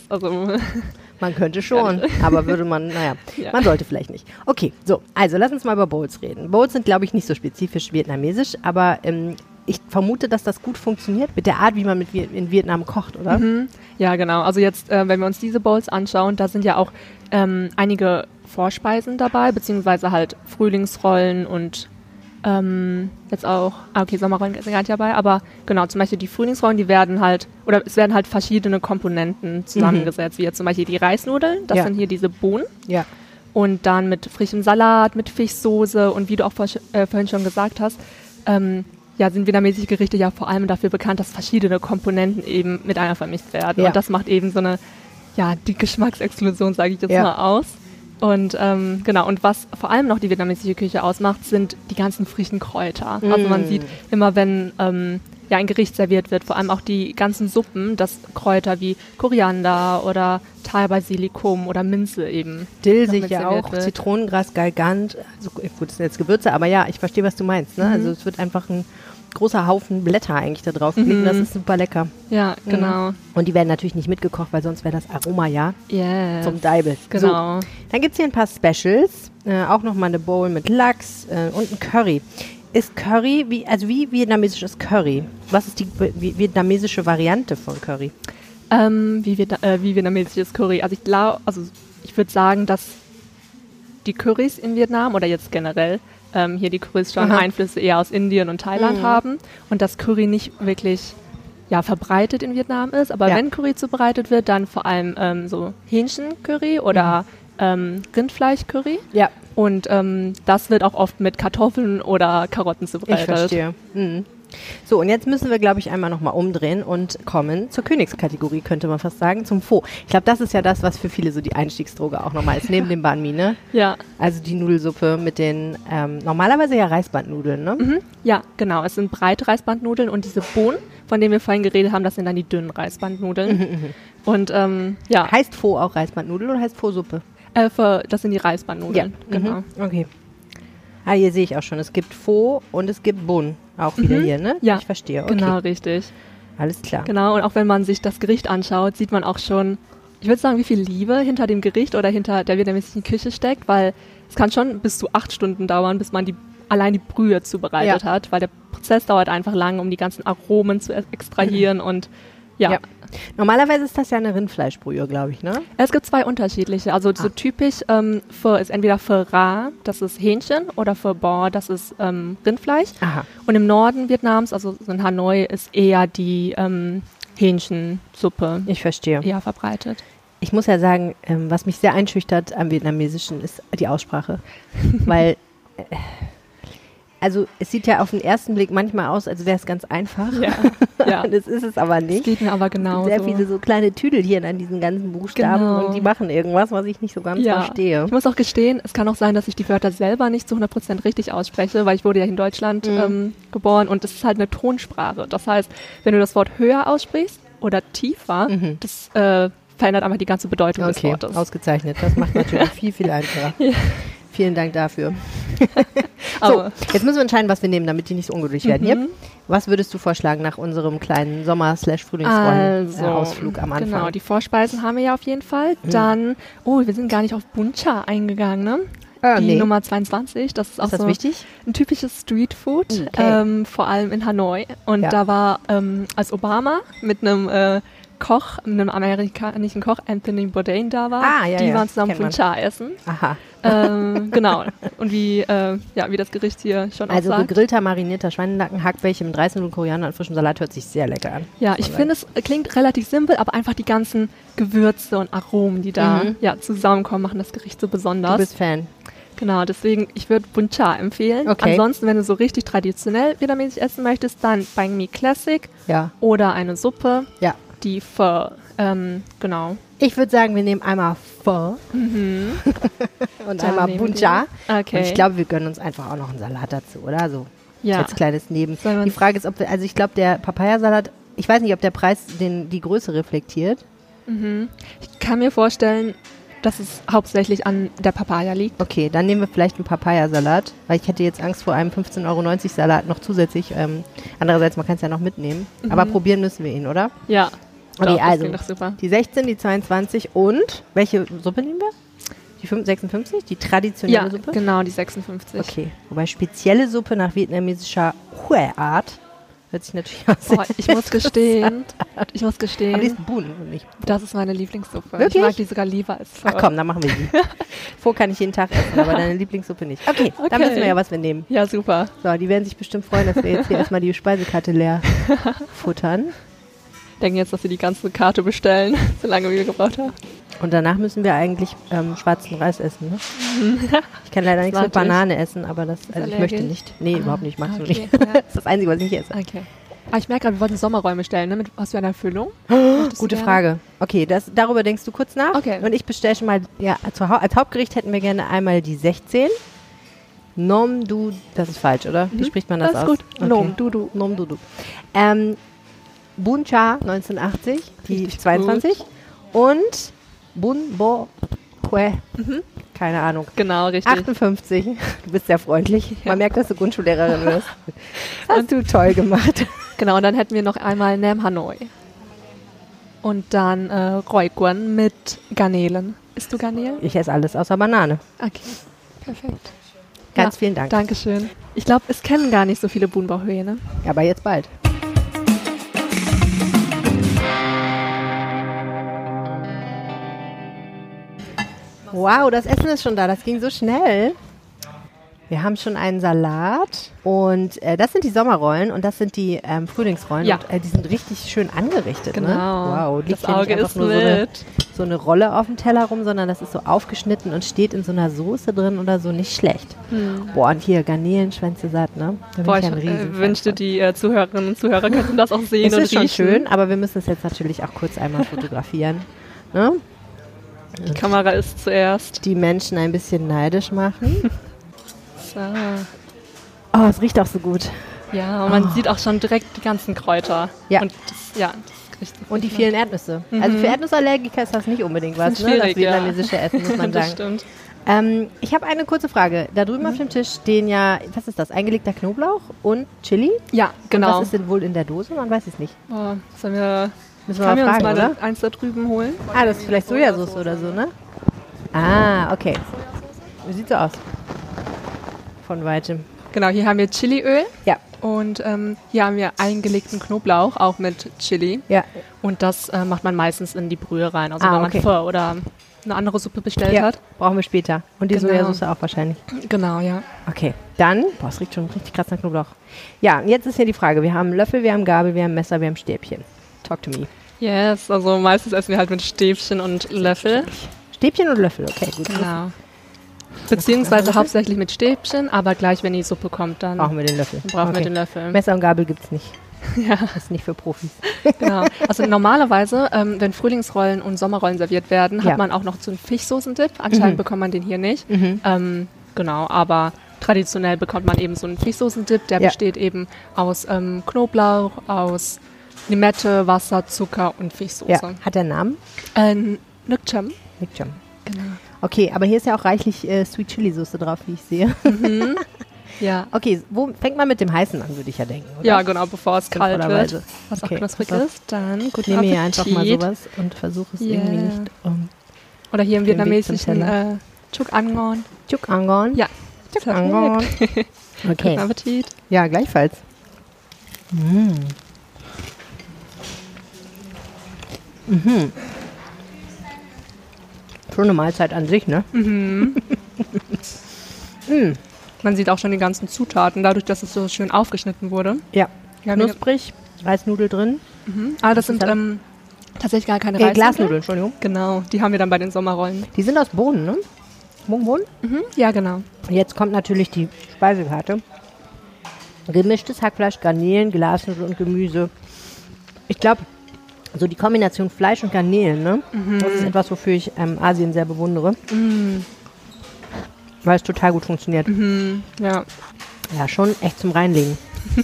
Man könnte schon, aber würde man, man sollte vielleicht nicht. Okay, so, also lass uns mal über Bowls reden. Bowls sind, glaube ich, nicht so spezifisch vietnamesisch, aber ich vermute, dass das gut funktioniert mit der Art, wie man in Vietnam kocht, oder? Ja, genau. Also jetzt, wenn wir uns diese Bowls anschauen, da sind ja auch einige Vorspeisen dabei, beziehungsweise halt Frühlingsrollen und jetzt auch, Sommerrollen sind gar nicht dabei, aber genau, zum Beispiel die Frühlingsrollen, es werden halt verschiedene Komponenten zusammengesetzt, wie jetzt zum Beispiel die Reisnudeln, das sind hier diese Bohnen. Ja. Und dann mit frischem Salat, mit Fischsoße und wie du auch vorhin schon gesagt hast, sind vietnamesische Gerichte ja vor allem dafür bekannt, dass verschiedene Komponenten eben miteinander vermischt werden. Ja. Und das macht eben so eine, die Geschmacksexplosion, sage ich jetzt mal, aus. Und und was vor allem noch die vietnamesische Küche ausmacht, sind die ganzen frischen Kräuter. Also man sieht immer, wenn ein Gericht serviert wird, vor allem auch die ganzen Suppen, dass Kräuter wie Koriander oder Thai-Basilikum oder Minze eben. Dill sich ja auch, wird. Zitronengras, Galgant, also gut, das sind jetzt Gewürze, aber ja, ich verstehe, was du meinst. Ne? Also es wird einfach ein großer Haufen Blätter eigentlich da drauf gelegt, das ist super lecker. Ja, genau. Und die werden natürlich nicht mitgekocht, weil sonst wäre das Aroma zum Deibel. Genau. So, dann gibt es hier ein paar Specials, auch nochmal eine Bowl mit Lachs und ein Curry. Ist Curry, wie vietnamesisch ist Curry? Was ist die vietnamesische Variante von Curry? Wie vietnamesisch ist Curry? Also ich würde sagen, dass die Currys in Vietnam oder jetzt generell hier die Currys schon Einflüsse eher aus Indien und Thailand haben und dass Curry nicht wirklich verbreitet in Vietnam ist. Aber wenn Curry zubereitet wird, dann vor allem so Hähnchen-Curry oder Rindfleisch-Curry. Ja. Und das wird auch oft mit Kartoffeln oder Karotten zubereitet. Ich verstehe. So, und jetzt müssen wir, glaube ich, einmal nochmal umdrehen und kommen zur Königskategorie, könnte man fast sagen, zum Pho. Ich glaube, das ist ja das, was für viele so die Einstiegsdroge auch nochmal ist, neben dem Banh Mi, ne? Ja. Also die Nudelsuppe mit den normalerweise ja Reisbandnudeln, ne? Ja, genau. Es sind breite Reisbandnudeln und diese Bohnen, von denen wir vorhin geredet haben, das sind dann die dünnen Reisbandnudeln. Und Heißt Pho auch Reisbandnudeln oder heißt Pho-Suppe? Das sind die Reisbandnudeln, genau. Okay. Hier sehe ich auch schon, es gibt Pho und es gibt Bun, auch wieder hier, ne? Ja, ich verstehe. Okay. Genau, richtig. Alles klar. Genau, und auch wenn man sich das Gericht anschaut, sieht man auch schon, ich würde sagen, wie viel Liebe hinter dem Gericht oder hinter der vietnamesischen Küche steckt, weil es kann schon bis zu 8 Stunden dauern, bis man allein die Brühe zubereitet hat, weil der Prozess dauert einfach lang, um die ganzen Aromen zu extrahieren und ja. Normalerweise ist das ja eine Rindfleischbrühe, glaube ich, ne? Es gibt 2 unterschiedliche. Also so typisch ist entweder Pho Ra, das ist Hähnchen, oder Pho Bo, das ist Rindfleisch. Aha. Und im Norden Vietnams, also in Hanoi, ist eher die Hähnchensuppe. Ich verstehe. Eher verbreitet. Ich muss ja sagen, was mich sehr einschüchtert am Vietnamesischen ist die Aussprache. Weil also es sieht ja auf den ersten Blick manchmal aus, als wäre es ganz einfach. Ja. Das ist es aber nicht. Das geht mir aber genauso. Sehr viele so kleine Tüdelchen an diesen ganzen Buchstaben und die machen irgendwas, was ich nicht so ganz verstehe. Ich muss auch gestehen, es kann auch sein, dass ich die Wörter selber nicht zu 100% richtig ausspreche, weil ich wurde ja in Deutschland geboren und es ist halt eine Tonsprache. Das heißt, wenn du das Wort höher aussprichst oder tiefer, das verändert einfach die ganze Bedeutung des Wortes. Okay, ausgezeichnet. Das macht natürlich viel, viel einfacher. Ja. Vielen Dank dafür. So, jetzt müssen wir entscheiden, was wir nehmen, damit die nicht so ungeduldig werden. Yep. Was würdest du vorschlagen nach unserem kleinen Sommer-/Frühlingsrollen-Ausflug am Anfang? Genau, die Vorspeisen haben wir ja auf jeden Fall. Dann, wir sind gar nicht auf Bun Cha eingegangen, ne? Die Nummer 22, das ist auch so wichtig? Ein typisches Streetfood, vor allem in Hanoi. Und da war, als Obama mit einem Koch, einem amerikanischen Koch, Anthony Bourdain, da war. Die waren zusammen Bun Cha essen. Aha. Genau. Und wie das Gericht hier schon Also auch sagt. gegrillter, marinierter Schweinenacken, Hackbällchen mit 30 Minuten Koriander und frischem Salat hört sich sehr lecker an. Ja, ich finde, es klingt relativ simpel, aber einfach die ganzen Gewürze und Aromen, die da zusammenkommen, machen das Gericht so besonders. Du bist Fan. Genau, deswegen, ich würde Bun Cha empfehlen. Okay. Ansonsten, wenn du so richtig traditionell vietnamesisch essen möchtest, dann Banh Mi Classic Ja. oder eine Suppe, Ja. die Pho. Genau. Ich würde sagen, wir nehmen einmal Pho und Dann einmal nehmen Bun wir Cha. die. Okay. Und ich glaube, wir gönnen uns einfach auch noch einen Salat dazu, oder? So Ja. als kleines Neben. Sollen wir Die uns- Frage ist, ob wir, also ich glaube, der Papayasalat, ich weiß nicht, ob der Preis die Größe reflektiert. Ich kann mir vorstellen, dass es hauptsächlich an der Papaya liegt. Okay, dann nehmen wir vielleicht einen Papayasalat, weil ich hätte jetzt Angst vor einem 15,90 € Salat noch zusätzlich. Andererseits, man kann es ja noch mitnehmen. Aber probieren müssen wir ihn, oder? Ja. Okay, Doch, das also klingt doch super. die 16, die 22 und welche Suppe nehmen wir? Die 56? Die traditionelle Ja, Suppe? genau, die 56. Okay, wobei spezielle Suppe nach vietnamesischer Hue-Art hört sich natürlich auch sehr Boah, ich muss gestehen, Aber die ist Bun und nicht. das ist meine Lieblingssuppe. Wirklich? Ich mag die sogar lieber als Pho. Ach komm, dann machen wir die. Pho kann ich jeden Tag essen, aber deine Lieblingssuppe nicht. Okay, dann Okay. wissen wir ja, was wir nehmen. Ja, super. So, die werden sich bestimmt freuen, dass wir jetzt hier erstmal die Speisekarte leer futtern. Denken jetzt, dass sie die ganze Karte bestellen, so lange wie wir gebraucht haben. Und danach müssen wir eigentlich schwarzen Reis essen. Ne? Ich kann leider nichts mit Natürlich. Banane essen, aber das, also ich möchte allergisch? nicht. Nee, überhaupt nicht, magst du okay, nicht. ja. Das ist das Einzige, was ich nicht esse. Okay. Aber ich merke gerade, wir wollten Sommerräume stellen, ne? Mit was für einer Füllung? Gute Frage. Okay, darüber denkst du kurz nach. Okay. Und ich bestelle schon mal, ja, als Hauptgericht hätten wir gerne einmal die 16. Nom du, das ist falsch, oder? Wie spricht man das Das aus? ist gut. Nom du du. Nom du du. Bun Cha 1980, die Richtig 22. Und Bun Bo Que, keine Ahnung. Genau, richtig. 58. Du bist sehr freundlich. Man merkt, dass du Grundschullehrerin wirst. Das hast du toll gemacht. Genau, und dann hätten wir noch einmal Nam Hanoi. Und dann Roi Quan mit Garnelen. Isst du Garnelen? Ich esse alles außer Banane. Okay, perfekt. Ganz vielen Dank. Dankeschön. Ich glaube, es kennen gar nicht so viele Bun Bo Hue, ne? Aber jetzt bald. Wow, das Essen ist schon da. Das ging so schnell. Wir haben schon einen Salat und das sind die Sommerrollen und das sind die Frühlingsrollen. Ja. Und, die sind richtig schön angerichtet. Genau. Ne? Wow, liegt Das hier Auge nicht einfach ist nur mit. so eine Rolle auf dem Teller rum, sondern das ist so aufgeschnitten und steht in so einer Soße drin oder so. Nicht schlecht. Boah, und hier Garnelenschwänze satt, ne? Da bin Boah, ich ich ja ein Riesenfan wünschte, von. die Zuhörerinnen und Zuhörer könnten das auch sehen Es und ist schon riechen. schön, aber wir müssen es jetzt natürlich auch kurz einmal fotografieren. Ne? Die Kamera ist zuerst. Die Menschen ein bisschen neidisch machen. So. Oh, es riecht auch so gut. Ja, und man sieht auch schon direkt die ganzen Kräuter. Ja. Und das riecht Und die vielen Erdnüsse. Also für Erdnussallergiker ist das nicht unbedingt was, ist ne? Das schwierig, ja. vietnamesische Essen, muss man Das sagen. stimmt. Ich habe eine kurze Frage. Da drüben auf dem Tisch stehen ja, was ist das? Eingelegter Knoblauch und Chili? Ja, genau. Was ist denn wohl in der Dose? Man weiß es nicht. Boah, sollen wir, Müssen wir können mal wir uns fragen, mal oder? eins da drüben holen? Ah, das ist vielleicht Sojasauce oder so, ne? Ah, okay. Sieht so aus. Von weitem. Genau, hier haben wir Chiliöl Ja, und hier haben wir eingelegten Knoblauch, auch mit Chili. ja. Und das macht man meistens in die Brühe rein, also Ah, wenn man okay. Pho oder eine andere Suppe bestellt Ja, hat. brauchen wir später. Und die Genau. Sojasauce auch wahrscheinlich. Genau, ja. Okay, dann, boah, es riecht schon richtig krass nach Knoblauch. Ja, und jetzt ist hier die Frage. Wir haben Löffel, wir haben Gabel, wir haben Messer, wir haben Stäbchen. Talk to me. Yes, also meistens essen wir halt mit Stäbchen und Löffel. Stäbchen und Löffel, okay, gut. Genau. Beziehungsweise hauptsächlich mit Stäbchen, aber gleich, wenn die Suppe kommt, dann Brauchen wir den Löffel. brauchen wir Okay. den Löffel. Messer und Gabel gibt's nicht. Ja, Das ist nicht für Profis. genau. Also normalerweise, wenn Frühlingsrollen und Sommerrollen serviert werden, Ja. hat man auch noch so einen Fischsoßendip. Anscheinend bekommt man den hier nicht. Genau, aber traditionell bekommt man eben so einen Fischsoßendip, der Ja. besteht eben aus Knoblauch, aus Limette, Wasser, Zucker und Fischsoße. Ja. Hat der Namen? Nước chấm. Nick Jam. Genau. Okay, aber hier ist ja auch reichlich Sweet Chili Soße drauf, wie ich sehe. Ja. Okay, wo fängt man mit dem Heißen an, würde ich ja denken, oder? Ja, genau, bevor es kalt Sinnvollerweise. wird, was Okay, auch knusprig pass auf. ist. Dann Ich guten nehme hier Appetit. einfach mal sowas und versuche es irgendwie Yeah. nicht. Oder hier im Den Weg zum vietnamesischen Chuk Angon. Chuk Angon. Ja. Chuk Angon. Guten Okay. Appetit. Ja, gleichfalls. Schon eine Mahlzeit an sich, ne? Man sieht auch schon die ganzen Zutaten, dadurch, dass es so schön aufgeschnitten wurde. Ja, Ja, knusprig, Reisnudel drin. Ah, das sind tatsächlich gar keine Glasnudeln, Entschuldigung. Genau, die haben wir dann bei den Sommerrollen. Die sind aus Bohnen, ne? Bohnen? Ja, genau. Jetzt kommt natürlich die Speisekarte. Gemischtes Hackfleisch, Garnelen, Glasnudeln und Gemüse. Ich glaube, so die Kombination Fleisch und Garnelen, ne? Das ist etwas, wofür ich Asien sehr bewundere. Weil es total gut funktioniert. Ja. Ja, schon echt zum Reinlegen.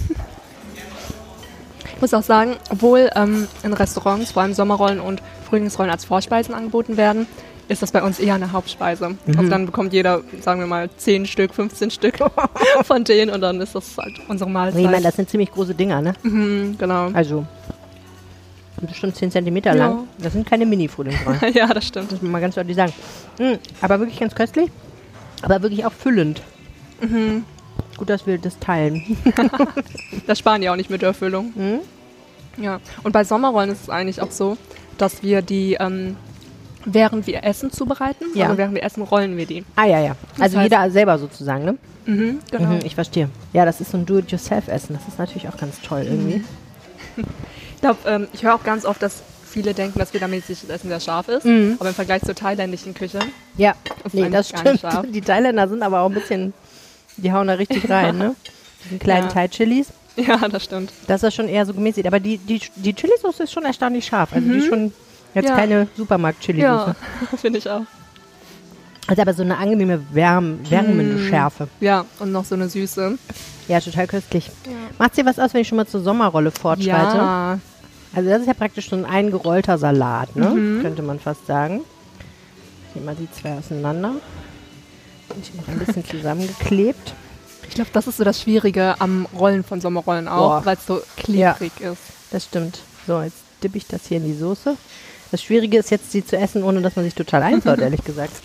Ich muss auch sagen, obwohl in Restaurants vor allem Sommerrollen und Frühlingsrollen als Vorspeisen angeboten werden, ist das bei uns eher eine Hauptspeise. Also dann bekommt jeder, sagen wir mal, 10 Stück, 15 Stück von denen und dann ist das halt unsere Mahlzeit. Ich meine, das sind ziemlich große Dinger, ne? Genau. Also, bestimmt 10 Zentimeter lang. Das sind keine Mini-Frühlingsrollen. Ja, das stimmt. Das muss man ganz deutlich sagen. Aber wirklich ganz köstlich. Aber wirklich auch füllend. Gut, dass wir das teilen. Das sparen die auch nicht mit der Füllung. Ja. Und bei Sommerrollen ist es eigentlich auch so, dass wir die, während wir essen, zubereiten. Ja. Also während wir essen, rollen wir die. Ah, ja. Also heißt- jeder selber sozusagen, ne? Genau. Ich verstehe. Ja, das ist so ein Do-it-yourself-Essen. Das ist natürlich auch ganz toll irgendwie. Ich glaube, ich höre auch ganz oft, dass viele denken, dass vietnamesisches Essen sehr scharf ist. Aber im Vergleich zur thailändischen Küche. Ja, ist nee, eigentlich das gar nicht stimmt. scharf. Die Thailänder sind aber auch ein bisschen, die hauen da richtig rein, ne? Die kleinen Ja. Thai-Chilis. Ja, das stimmt. Das ist schon eher so gemäßigt. Aber die Chilisauce ist schon erstaunlich scharf. Also die ist schon jetzt Ja. keine Supermarkt-Chilisauce. Ja, finde ich auch. Also aber so eine angenehme wärmende Schärfe. Ja, und noch so eine Süße. Ja, total köstlich. Macht dir was aus, wenn ich schon mal zur Sommerrolle fortschreite? Ja. Also das ist ja praktisch so ein eingerollter Salat, ne? Könnte man fast sagen. Ich nehme mal die zwei auseinander. Und noch ein bisschen zusammengeklebt. Ich glaube, das ist so das Schwierige am Rollen von Sommerrollen auch, Boah. weil es so klebrig ist. Das stimmt. So, jetzt dippe ich das hier in die Soße. Das Schwierige ist jetzt, sie zu essen, ohne dass man sich total einsaut, ehrlich gesagt.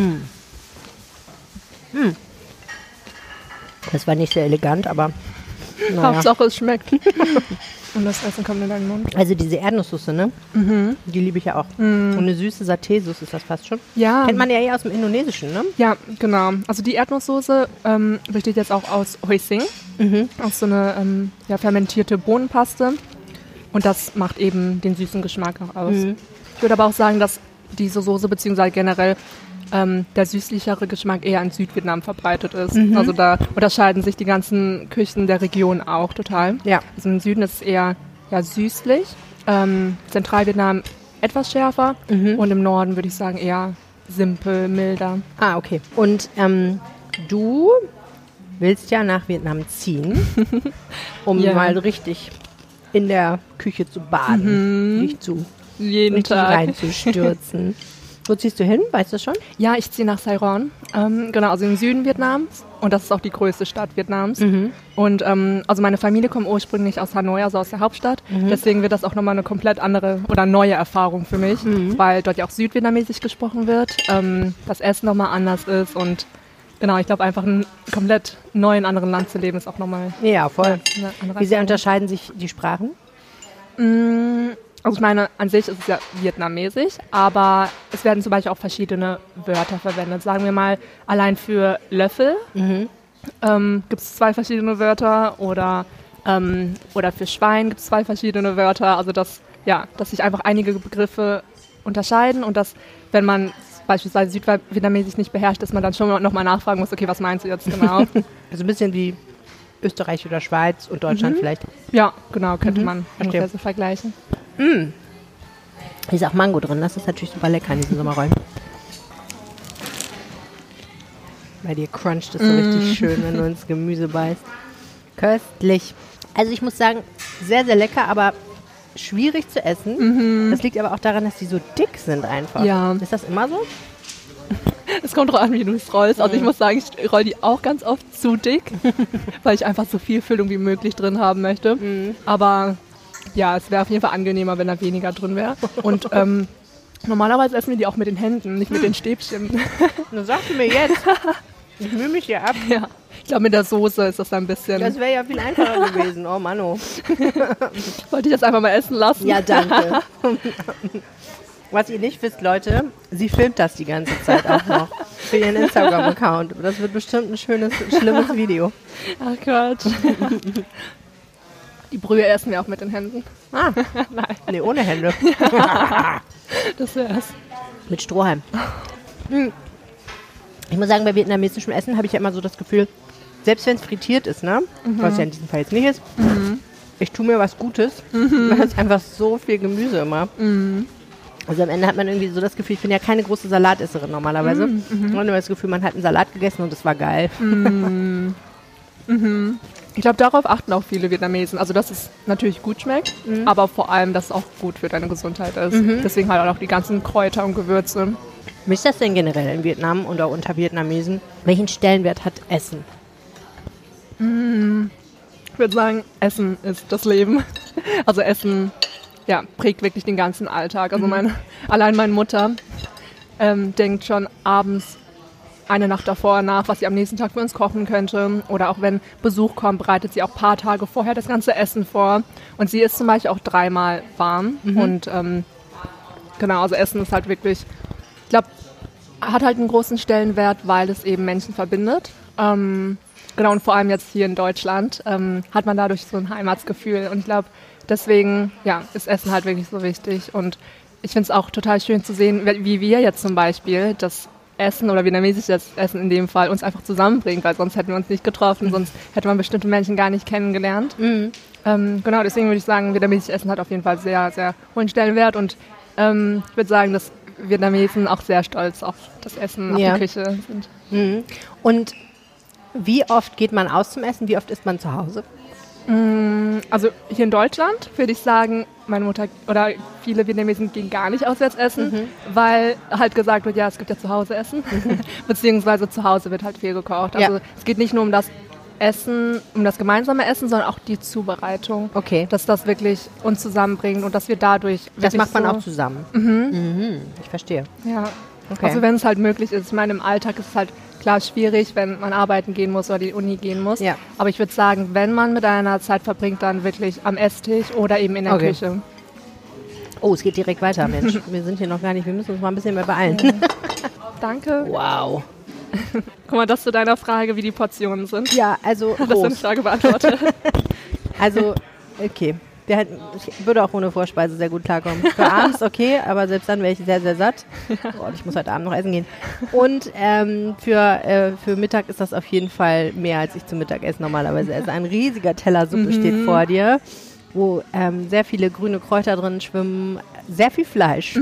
Das war nicht sehr elegant, aber naja. Hauptsache es schmeckt. Und das Essen kommt in deinen Mund. Also diese Erdnusssoße, ne? Die liebe ich ja auch. Und eine süße Saté-Soße ist das fast schon. Ja. Kennt man ja eher aus dem Indonesischen, ne? Ja, genau. Also die Erdnusssoße besteht jetzt auch aus Hoisin, aus so eine fermentierte Bohnenpaste. Und das macht eben den süßen Geschmack noch aus. Ich würde aber auch sagen, dass diese Soße beziehungsweise generell der süßlichere Geschmack eher in Südvietnam verbreitet ist. Also da unterscheiden sich die ganzen Küchen der Region auch total. Ja. Also im Süden ist es eher süßlich, Zentralvietnam etwas schärfer und im Norden würde ich sagen eher simpel, milder. Ah, okay. Und du willst ja nach Vietnam ziehen, um Ja. mal richtig in der Küche zu baden, nicht zu Jeden richtig Tag. reinzustürzen. Wo ziehst du hin? Weißt du schon? Ja, ich ziehe nach Saigon, genau, also im Süden Vietnams und das ist auch die größte Stadt Vietnams. Und also meine Familie kommt ursprünglich aus Hanoi, also aus der Hauptstadt. Deswegen wird das auch nochmal eine komplett andere oder neue Erfahrung für mich, weil dort ja auch südvietnamesisch gesprochen wird, das Essen nochmal anders ist und genau, ich glaube einfach ein komplett neuen anderen Land zu leben ist auch nochmal Ja, voll. eine andere Wie sehr Erfahrung. unterscheiden sich die Sprachen? Also ich meine, an sich ist es ja vietnamesisch, aber es werden zum Beispiel auch verschiedene Wörter verwendet. Sagen wir mal, allein für Löffel gibt es 2 verschiedene Wörter oder für Schwein gibt es 2 verschiedene Wörter. Also dass sich einfach einige Begriffe unterscheiden und dass, wenn man beispielsweise Südvietnamesisch nicht beherrscht, dass man dann schon nochmal nachfragen muss, okay, was meinst du jetzt genau? Also ein bisschen wie Österreich oder Schweiz und Deutschland vielleicht. Ja, genau, könnte man verstehe. ungefähr so vergleichen. Hier ist auch Mango drin. Das ist natürlich super lecker in diesen Sommerrollen. Bei dir cruncht es so richtig schön, wenn du ins Gemüse beißt. Köstlich. Also ich muss sagen, sehr, sehr lecker, aber schwierig zu essen. Das liegt aber auch daran, dass die so dick sind einfach. Ja. Ist das immer so? Es kommt drauf an, wie du es rollst. Also ich muss sagen, ich roll die auch ganz oft zu dick, weil ich einfach so viel Füllung wie möglich drin haben möchte. Aber ja, es wäre auf jeden Fall angenehmer, wenn da weniger drin wäre. Und normalerweise essen wir die auch mit den Händen, nicht mit den Stäbchen. Das sagst du mir jetzt. Ich mühe mich hier ab. Ja. Ich glaube, mit der Soße ist das ein bisschen... Das wäre ja viel einfacher gewesen. Oh Mann, oh. Wollte ich das einfach mal essen lassen? Ja, danke. Was ihr nicht wisst, Leute, sie filmt das die ganze Zeit auch noch für ihren Instagram-Account. Das wird bestimmt ein schlimmes Video. Ach Gott. Die Brühe essen wir auch mit den Händen. Ah, Nein, nee, ohne Hände. das wär's. Mit Strohhalm. Ich muss sagen, bei vietnamesischem Essen habe ich ja immer so das Gefühl, selbst wenn es frittiert ist, ne? Was ja in diesem Fall jetzt nicht ist, ich tue mir was Gutes, weil es einfach so viel Gemüse immer. Also am Ende hat man irgendwie so das Gefühl, ich bin ja keine große Salatesserin normalerweise. Man hat immer das Gefühl, man hat einen Salat gegessen und es war geil. Ich glaube, darauf achten auch viele Vietnamesen. Also, dass es natürlich gut schmeckt, aber vor allem, dass es auch gut für deine Gesundheit ist. Deswegen halt auch die ganzen Kräuter und Gewürze. Wie ist das denn generell in Vietnam oder unter Vietnamesen? Welchen Stellenwert hat Essen? Ich würde sagen, Essen ist das Leben. Also Essen, ja, prägt wirklich den ganzen Alltag. Also allein meine Mutter denkt schon abends eine Nacht davor nach, was sie am nächsten Tag für uns kochen könnte. Oder auch wenn Besuch kommt, bereitet sie auch ein paar Tage vorher das ganze Essen vor. Und sie isst zum Beispiel auch 3-mal warm. Und genau, also Essen ist halt wirklich, ich glaube, hat halt einen großen Stellenwert, weil es eben Menschen verbindet. Genau, und vor allem jetzt hier in Deutschland hat man dadurch so ein Heimatsgefühl. Und ich glaube, deswegen ja, ist Essen halt wirklich so wichtig. Und ich finde es auch total schön zu sehen, wie wir jetzt zum Beispiel das Essen oder vietnamesisches Essen in dem Fall uns einfach zusammenbringt, weil sonst hätten wir uns nicht getroffen, sonst hätte man bestimmte Menschen gar nicht kennengelernt. Genau, deswegen würde ich sagen, vietnamesisches Essen hat auf jeden Fall sehr, sehr hohen Stellenwert und ich würde sagen, dass Vietnamesen auch sehr stolz auf das Essen, auf die Küche sind. Und wie oft geht man aus zum Essen? Wie oft isst man zu Hause? Also hier in Deutschland würde ich sagen, meine Mutter oder viele Vietnamesen gehen gar nicht auswärts essen, weil halt gesagt wird, ja, es gibt ja zu Hause Essen, beziehungsweise zu Hause wird halt viel gekocht. Also es geht nicht nur um das Essen, um das gemeinsame Essen, sondern auch die Zubereitung. Okay. Dass das wirklich uns zusammenbringt und dass wir dadurch... Das macht man auch zusammen. Ich verstehe. Ja. Okay. Also wenn es halt möglich ist. Ich meine, im Alltag ist es halt klar schwierig, wenn man arbeiten gehen muss oder die Uni gehen muss. Ja. Aber ich würde sagen, wenn man mit einer Zeit verbringt, dann wirklich am Esstisch oder eben in der Küche. Oh, es geht direkt weiter, Mensch. Wir sind hier noch gar nicht, wir müssen uns mal ein bisschen mehr beeilen. Danke. Wow. Guck mal, das zu deiner Frage, wie die Portionen sind. Ja, also Das ist eine Frage beantwortet. Also, okay. Ich würde auch ohne Vorspeise sehr gut klarkommen. Für abends okay, aber selbst dann wäre ich sehr, sehr satt. Oh, ich muss heute Abend noch essen gehen. Und für Mittag ist das auf jeden Fall mehr, als ich zu Mittag esse normalerweise esse. Ein riesiger Teller Suppe steht vor dir, wo sehr viele grüne Kräuter drin schwimmen, sehr viel Fleisch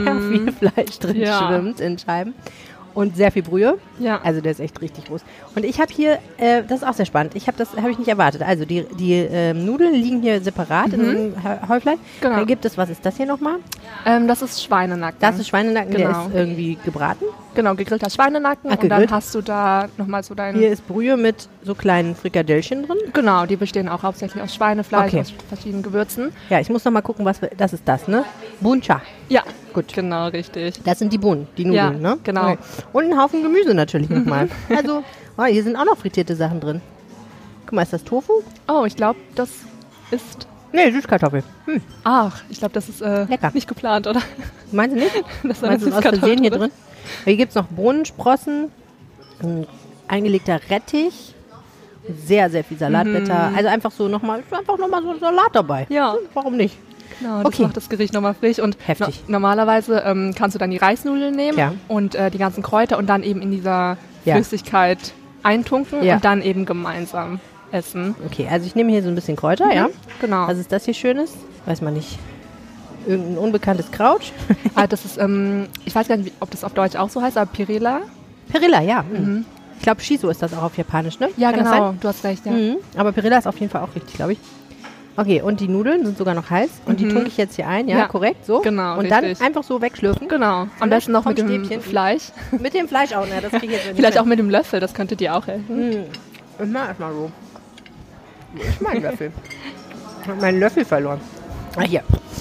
drin schwimmt in Scheiben. Und sehr viel Brühe. Ja. Also der ist echt richtig groß. Und ich habe hier, das ist auch sehr spannend, das habe ich nicht erwartet. Also die Nudeln liegen hier separat in einem Häuflein. Genau. Dann gibt es, was ist das hier nochmal? Das ist Schweinenacken. Das ist Schweinenacken, genau. Der ist irgendwie gebraten. Genau, gegrillter Schweinenacken. Und dann hast du da nochmal so deinen... Hier ist Brühe mit so kleinen Frikadellchen drin. Genau, die bestehen auch hauptsächlich aus Schweinefleisch, aus verschiedenen Gewürzen. Ja, ich muss nochmal gucken, das ist das, ne? Bun Cha. Ja, gut. Genau, richtig. Das sind die Bohnen, die Nudeln, ja, ne? Genau. Okay. Und ein Haufen Gemüse natürlich nochmal. Also, hier sind auch noch frittierte Sachen drin. Guck mal, ist das Tofu? Oh, ich glaube, das ist... Nee, Süßkartoffel. Ach, ich glaube, das ist lecker. Nicht geplant, oder? Meinst du nicht? Das Meinst du, aus Versehen hier drin? Hier gibt es noch Bohnensprossen, eingelegter Rettich, sehr, sehr viel Salatblätter. Also einfach nochmal so ein Salat dabei. Ja. Warum nicht? Genau, das macht das Gericht nochmal frisch. Und heftig. Normalerweise kannst du dann die Reisnudeln nehmen und die ganzen Kräuter und dann eben in dieser Flüssigkeit eintunken und dann eben gemeinsam essen. Okay, also ich nehme hier so ein bisschen Kräuter, ja? Genau. Was ist das hier Schönes? Weiß man nicht. Irgendein unbekanntes Kraut? Das ist, ich weiß gar nicht, ob das auf Deutsch auch so heißt, aber Perilla. Perilla, ja. Ich glaube, Shiso ist das auch auf Japanisch, ne? Ja, genau, du hast recht, ja. Aber Perilla ist auf jeden Fall auch richtig, glaube ich. Okay, und die Nudeln sind sogar noch heiß und die tunke ich jetzt hier ein, ja, korrekt, so. Genau, und dann einfach so wegschlürfen. Genau, am besten noch mit dem Fleisch. Mit dem Fleisch auch, ne, das kriege ich jetzt nicht. Vielleicht auch mit dem Löffel, das könnte dir auch helfen. Ich mach erstmal so. Ich mein Löffel. Ich habe meinen Löffel verloren. Ah, hier.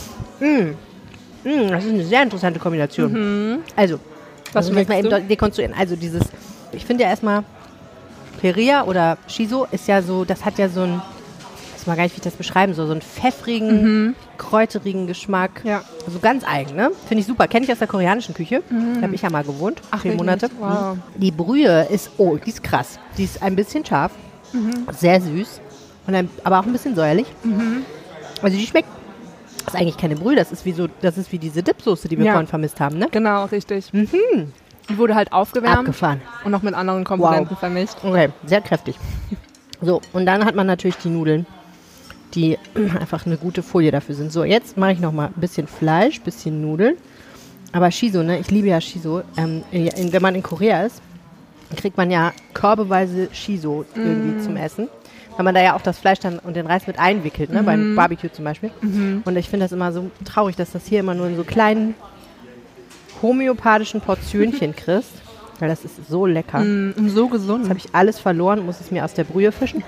Das ist eine sehr interessante Kombination. Also, was müssen wir eben dekonstruieren. Also ich finde ja erstmal, Queria oder Shiso ist ja so, das hat ja so ein, ich weiß mal gar nicht, wie ich das beschreiben soll, so einen pfeffrigen, kräuterigen Geschmack. Ja. Also ganz eigen, ne? Finde ich super. Kenne ich aus der koreanischen Küche. Da habe ich ja mal gewohnt, 10 Monate. Wow. Die Brühe ist, die ist krass. Die ist ein bisschen scharf, sehr süß, und aber auch ein bisschen säuerlich. Also die schmeckt, das ist eigentlich keine Brühe, das ist wie diese Dipsoße, die wir vorhin vermisst haben, ne? Genau, richtig. Die wurde halt aufgewärmt. Abgefahren. Und noch mit anderen Komponenten vermischt. Okay, sehr kräftig. So, und dann hat man natürlich die Nudeln, die einfach eine gute Folie dafür sind. So, jetzt mache ich noch mal ein bisschen Fleisch, bisschen Nudeln. Aber Shiso, ne? Ich liebe ja Shiso. Wenn man in Korea ist, dann kriegt man ja körbeweise Shiso irgendwie zum Essen. Weil man da ja auch das Fleisch dann und den Reis mit einwickelt, ne? Beim Barbecue zum Beispiel. Und ich finde das immer so traurig, dass das hier immer nur in so kleinen homöopathischen Portionchen kriegst. Weil das ist so lecker. Und so gesund. Jetzt habe ich alles verloren, muss es mir aus der Brühe fischen.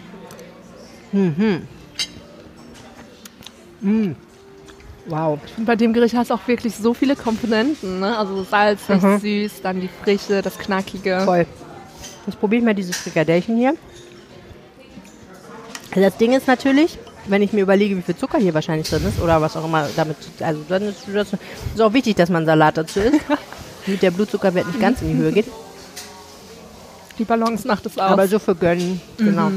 Wow. Und bei dem Gericht hast du auch wirklich so viele Komponenten, ne? Also salzig, süß, dann die Frische, das Knackige. Voll. Jetzt probiere ich mal dieses Frikadellchen hier. Also das Ding ist natürlich, wenn ich mir überlege, wie viel Zucker hier wahrscheinlich drin ist oder was auch immer damit, also dann ist auch wichtig, dass man Salat dazu isst, damit der Blutzuckerwert nicht ganz in die Höhe geht. Die Balance macht es aus. Aber so für gönnen, genau.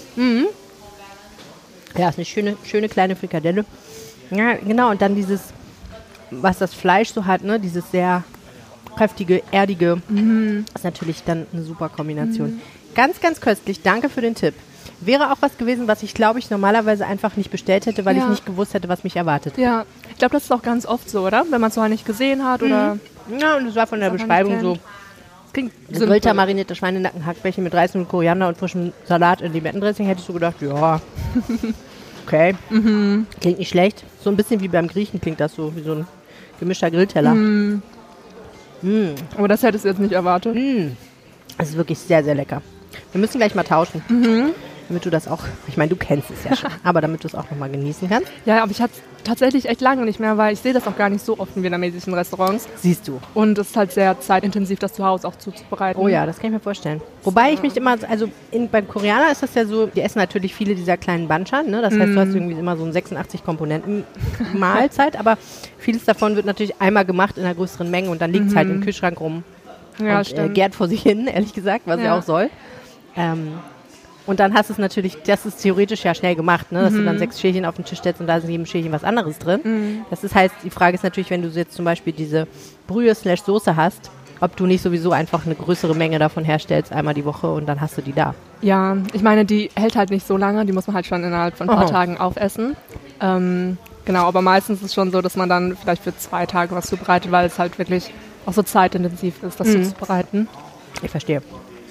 Ja, ist eine schöne kleine Frikadelle. Ja, genau, und dann dieses, was das Fleisch so hat, ne, dieses sehr kräftige, erdige, ist natürlich dann eine super Kombination. Ganz, ganz köstlich, danke für den Tipp. Wäre auch was gewesen, was ich, glaube ich, normalerweise einfach nicht bestellt hätte, weil ich nicht gewusst hätte, was mich erwartet. Ja, ich glaube, das ist auch ganz oft so, oder? Wenn man es vorher nicht gesehen hat oder... Ja, und das war von der Beschreibung so. Es klingt Gegrillter, marinierte Schweinenacken-Hackbällchen mit Reis und Koriander und frischem Salat in Limettendressing, hättest du gedacht, ja, okay, klingt nicht schlecht. So ein bisschen wie beim Griechen klingt das so, wie so ein gemischter Grillteller. Aber das hättest du jetzt nicht erwartet. Das ist wirklich sehr, sehr lecker. Wir müssen gleich mal tauschen, damit du das auch, ich meine, du kennst es ja schon, aber damit du es auch nochmal genießen kannst. Ja, aber ich hatte es tatsächlich echt lange nicht mehr, weil ich sehe das auch gar nicht so oft in vietnamesischen Restaurants. Siehst du. Und es ist halt sehr zeitintensiv, das zu Hause auch zuzubereiten. Oh ja, das kann ich mir vorstellen. Wobei ich mich immer, also beim Koreaner ist das ja so, die essen natürlich viele dieser kleinen Banchan, ne? Das heißt, du hast irgendwie immer so ein 86 Komponenten Mahlzeit, aber vieles davon wird natürlich einmal gemacht in einer größeren Menge und dann liegt es halt im Kühlschrank rum und gärt vor sich hin, ehrlich gesagt, was ja auch soll. Und dann hast du es natürlich, das ist theoretisch ja schnell gemacht, ne? Dass du dann 6 Schälchen auf den Tisch stellst und da ist in jedem Schälchen was anderes drin. Das ist heißt, die Frage ist natürlich, wenn du jetzt zum Beispiel diese Brühe/Soße hast, ob du nicht sowieso einfach eine größere Menge davon herstellst, einmal die Woche und dann hast du die da. Ja, ich meine, die hält halt nicht so lange, die muss man halt schon innerhalb von ein paar Tagen aufessen. Genau, aber meistens ist es schon so, dass man dann vielleicht für 2 Tage was zubereitet, weil es halt wirklich auch so zeitintensiv ist, das zuzubereiten. Ich verstehe.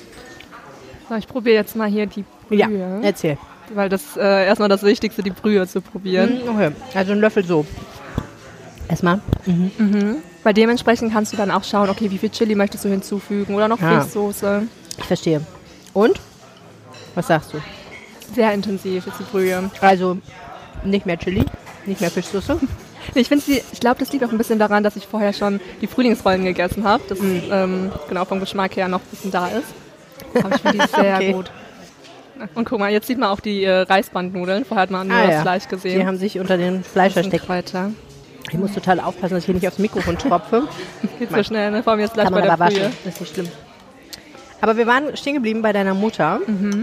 So, ich probiere jetzt mal hier die Brühe. Ja, erzähl. Weil das erstmal das Wichtigste, die Brühe zu probieren. Okay, also ein Löffel so. Erstmal. Weil dementsprechend kannst du dann auch schauen, okay, wie viel Chili möchtest du hinzufügen oder noch Fischsoße. Ich verstehe. Und? Was sagst du? Sehr intensiv ist die Brühe. Also nicht mehr Chili, nicht mehr Fischsoße? Ich glaube, das liegt auch ein bisschen daran, dass ich vorher schon die Frühlingsrollen gegessen habe, das genau vom Geschmack her noch ein bisschen da ist. Aber ich finde die sehr gut. Und guck mal, jetzt sieht man auch die Reisbandnudeln. Vorher hat man nur das Fleisch gesehen. Die haben sich unter den Fleisch versteckt. Ich muss total aufpassen, dass ich hier nicht aufs Mikrofon tropfe. Geht so schnell, ne? Vor mir jetzt gleich bei der Brühe. Das ist nicht schlimm. Aber wir waren stehen geblieben bei deiner Mutter.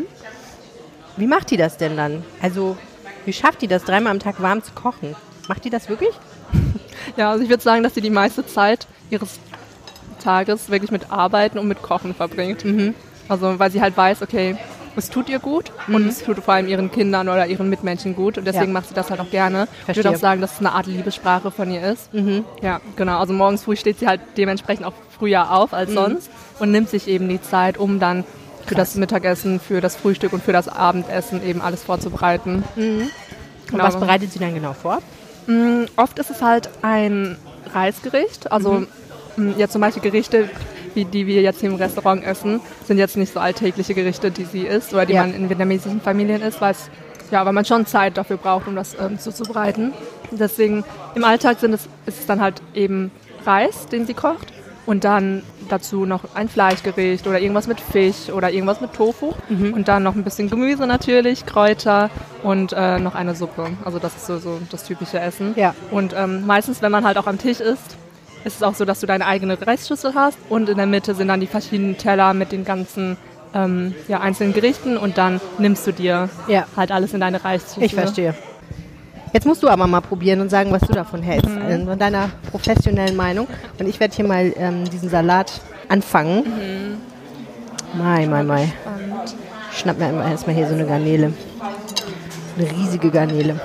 Wie macht die das denn dann? Also, wie schafft die das, 3-mal am Tag warm zu kochen? Macht die das wirklich? Ja, also ich würde sagen, dass sie die meiste Zeit ihres Tages wirklich mit Arbeiten und mit Kochen verbringt. Also weil sie halt weiß, okay, es tut ihr gut und es tut vor allem ihren Kindern oder ihren Mitmenschen gut und deswegen macht sie das halt auch gerne. Ich würde auch sagen, dass es eine Art Liebessprache von ihr ist. Ja, genau. Also morgens früh steht sie halt dementsprechend auch früher auf als sonst und nimmt sich eben die Zeit, um dann für das Mittagessen, für das Frühstück und für das Abendessen eben alles vorzubereiten. Und was bereitet sie dann genau vor? Oft ist es halt ein Reisgericht, also jetzt zum Beispiel Gerichte, die wir jetzt hier im Restaurant essen, sind jetzt nicht so alltägliche Gerichte, die sie isst oder die man in vietnamesischen Familien isst, weil man schon Zeit dafür braucht, um das zuzubereiten. Deswegen im Alltag ist es dann halt eben Reis, den sie kocht und dann dazu noch ein Fleischgericht oder irgendwas mit Fisch oder irgendwas mit Tofu und dann noch ein bisschen Gemüse natürlich, Kräuter und noch eine Suppe. Also das ist so das typische Essen. Ja. Und meistens, wenn man halt auch am Tisch isst, ist es auch so, dass du deine eigene Reisschüssel hast und in der Mitte sind dann die verschiedenen Teller mit den ganzen einzelnen Gerichten und dann nimmst du dir halt alles in deine Reisschüssel. Ich verstehe. Jetzt musst du aber mal probieren und sagen, was du davon hältst, von deiner professionellen Meinung. Und ich werde hier mal diesen Salat anfangen. Mai. Ich schnapp mir erstmal hier so eine Garnele. Eine riesige Garnele.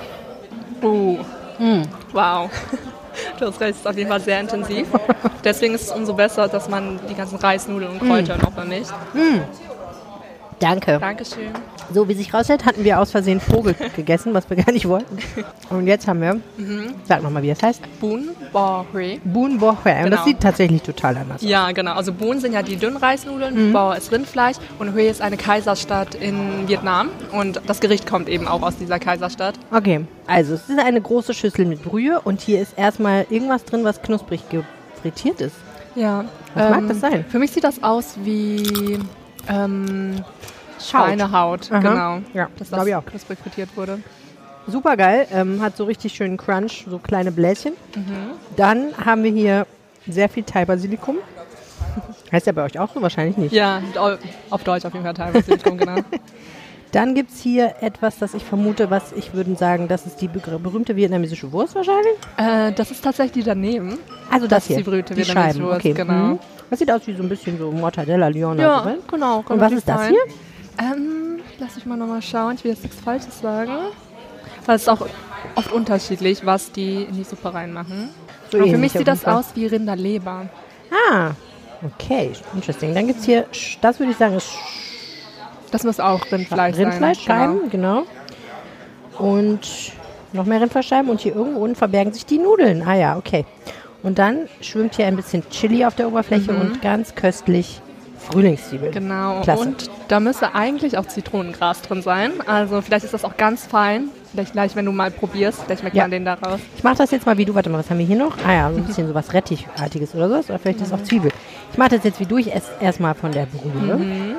Wow. Du hast recht, es ist auf jeden Fall sehr intensiv. Deswegen ist es umso besser, dass man die ganzen Reisnudeln und Kräuter noch vermischt. Danke. Dankeschön. So, wie sich rausstellt, hatten wir aus Versehen Vogel gegessen, was wir gar nicht wollten. Und jetzt haben wir, sag nochmal, wie das heißt. Bun Bo Hui. Bun Bo Hui. Und das Genau. sieht tatsächlich total anders aus. Ja, genau. Also Bun sind ja die dünnen Reisnudeln, Bo ist Rindfleisch und Hui ist eine Kaiserstadt in Vietnam. Und das Gericht kommt eben auch aus dieser Kaiserstadt. Okay, also es ist eine große Schüssel mit Brühe und hier ist erstmal irgendwas drin, was knusprig frittiert ist. Ja. Was mag das sein? Für mich sieht das aus wie Schweinehaut. Aha. Genau. Ja, dass glaub ich auch. knusprig frittiert wurde. Super geil, hat so richtig schönen Crunch, so kleine Bläschen. Dann haben wir hier sehr viel Thai-Basilikum. Heißt ja bei euch auch so? Wahrscheinlich nicht. Ja, auf Deutsch auf jeden Fall teilweise, genau. Dann gibt es hier etwas, das ich vermute, ich würde sagen, das ist die berühmte vietnamesische Wurst wahrscheinlich. Das ist tatsächlich daneben. Also das hier, ist die berühmte die vietnamesische Scheiben. Wurst, Okay. genau. Das sieht aus wie so ein bisschen so Mortadella Lyon. Ja, oder so. genau. Und was ist das hier? Lass mich mal nochmal schauen, ich will jetzt nichts Falsches sagen. Weil es ist auch oft unterschiedlich, was die in die Suppe reinmachen. So Aber für ähnlich mich auf sieht jeden das Fall. aus wie Rinderleber. Ah, okay, interesting. Dann gibt es hier, das würde ich sagen, ist Das muss auch Rindfleisch Rindfleischscheiben, sein. genau. Und noch mehr Rindfleischscheiben und hier irgendwo unten verbergen sich die Nudeln. Ah ja, okay. Und dann schwimmt hier ein bisschen Chili auf der Oberfläche und ganz köstlich Frühlingszwiebeln. Genau. Klasse. Und da müsste eigentlich auch Zitronengras drin sein. Also vielleicht ist das auch ganz fein. Vielleicht gleich, wenn du mal probierst, vielleicht schmeckt Ja. man den daraus. Ich mache das jetzt mal wie du. Warte mal, was haben wir hier noch? Ah ja, so ein bisschen sowas Rettichartiges oder so. Oder vielleicht ist es auch Zwiebel. Ich mache das jetzt wie du. Ich esse erstmal von der Brühe.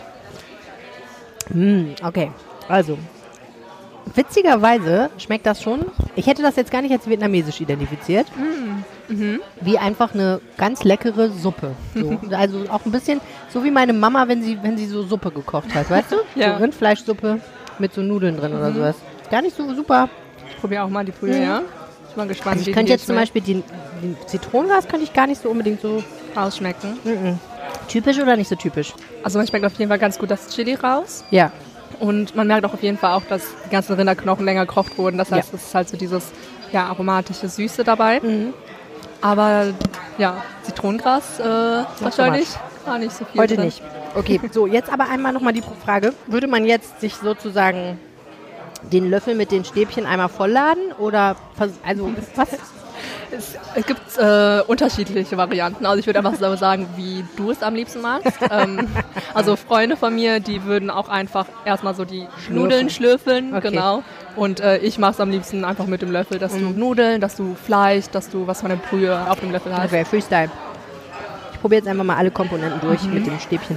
Okay, also witzigerweise schmeckt das schon. Ich hätte das jetzt gar nicht als vietnamesisch identifiziert. Wie einfach eine ganz leckere Suppe. So. Also auch ein bisschen so wie meine Mama, wenn sie so Suppe gekocht hat, weißt du? Ja. So Rindfleischsuppe mit so Nudeln drin oder sowas. Gar nicht so super. Ich probiere auch mal die Brühe, ja. Ich bin mal gespannt, Also wie ich könnte die jetzt zum Beispiel den Zitronengras könnte ich gar nicht so unbedingt so rausschmecken. typisch oder nicht so typisch. Also man schmeckt auf jeden Fall ganz gut das Chili raus. Ja. Und man merkt auch auf jeden Fall auch, dass die ganzen Rinderknochen länger gekocht wurden. Das heißt, Ja. es ist halt so dieses aromatische Süße dabei. Aber ja, Zitronengras wahrscheinlich gar nicht so viel Heute drin. nicht. Okay, so jetzt aber einmal nochmal die Frage. Würde man jetzt sich sozusagen den Löffel mit den Stäbchen einmal vollladen oder also was? Es gibt unterschiedliche Varianten. Also ich würde einfach so sagen, wie du es am liebsten magst. Also Freunde von mir, die würden auch einfach erstmal so die Nudeln schlürfeln. Okay. Genau. Und ich mache es am liebsten einfach mit dem Löffel, dass du Nudeln, dass du Fleisch, dass du was von der Brühe auf dem Löffel hast. Okay, Freestyle. Ich probiere jetzt einfach mal alle Komponenten durch mit dem Stäbchen.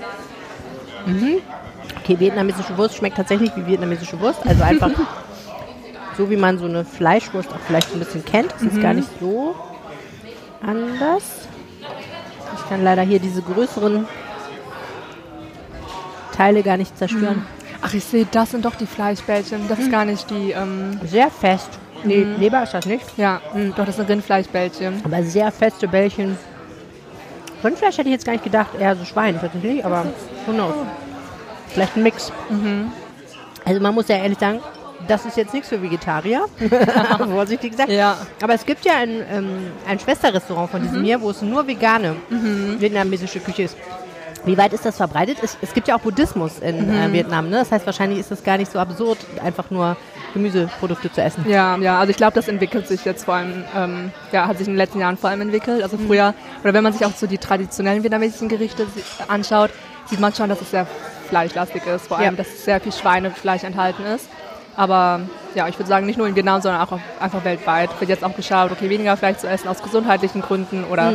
Okay, vietnamesische Wurst schmeckt tatsächlich wie vietnamesische Wurst. Also einfach so, wie man so eine Fleischwurst auch vielleicht ein bisschen kennt. Es ist gar nicht so anders. Ich kann leider hier diese größeren Teile gar nicht zerstören. Ach, ich sehe, das sind doch die Fleischbällchen. Das ist gar nicht die, Sehr fest. Nee, Leber ist das nicht. doch, das sind Rindfleischbällchen. Aber sehr feste Bällchen. Rindfleisch hätte ich jetzt gar nicht gedacht. Eher so Schwein tatsächlich, aber who knows. Vielleicht ein Mix. Also man muss ja ehrlich sagen, das ist jetzt nichts für Vegetarier. Vorsichtig gesagt. Ja. Aber es gibt ja ein Schwesterrestaurant von diesem hier, wo es nur vegane vietnamesische Küche ist. Wie weit ist das verbreitet? Es gibt ja auch Buddhismus in Vietnam, ne? Das heißt, wahrscheinlich ist es gar nicht so absurd, einfach nur Gemüseprodukte zu essen. Ja, also ich glaube, das entwickelt sich jetzt vor allem, hat sich in den letzten Jahren vor allem entwickelt. Also früher, oder wenn man sich auch so die traditionellen vietnamesischen Gerichte anschaut, sieht man schon, dass es sehr fleischlastig ist. Vor allem, dass sehr viel Schweinefleisch enthalten ist. Aber ja, ich würde sagen, nicht nur in Vietnam, sondern auch einfach weltweit wird jetzt auch geschaut, okay, weniger Fleisch zu essen aus gesundheitlichen Gründen oder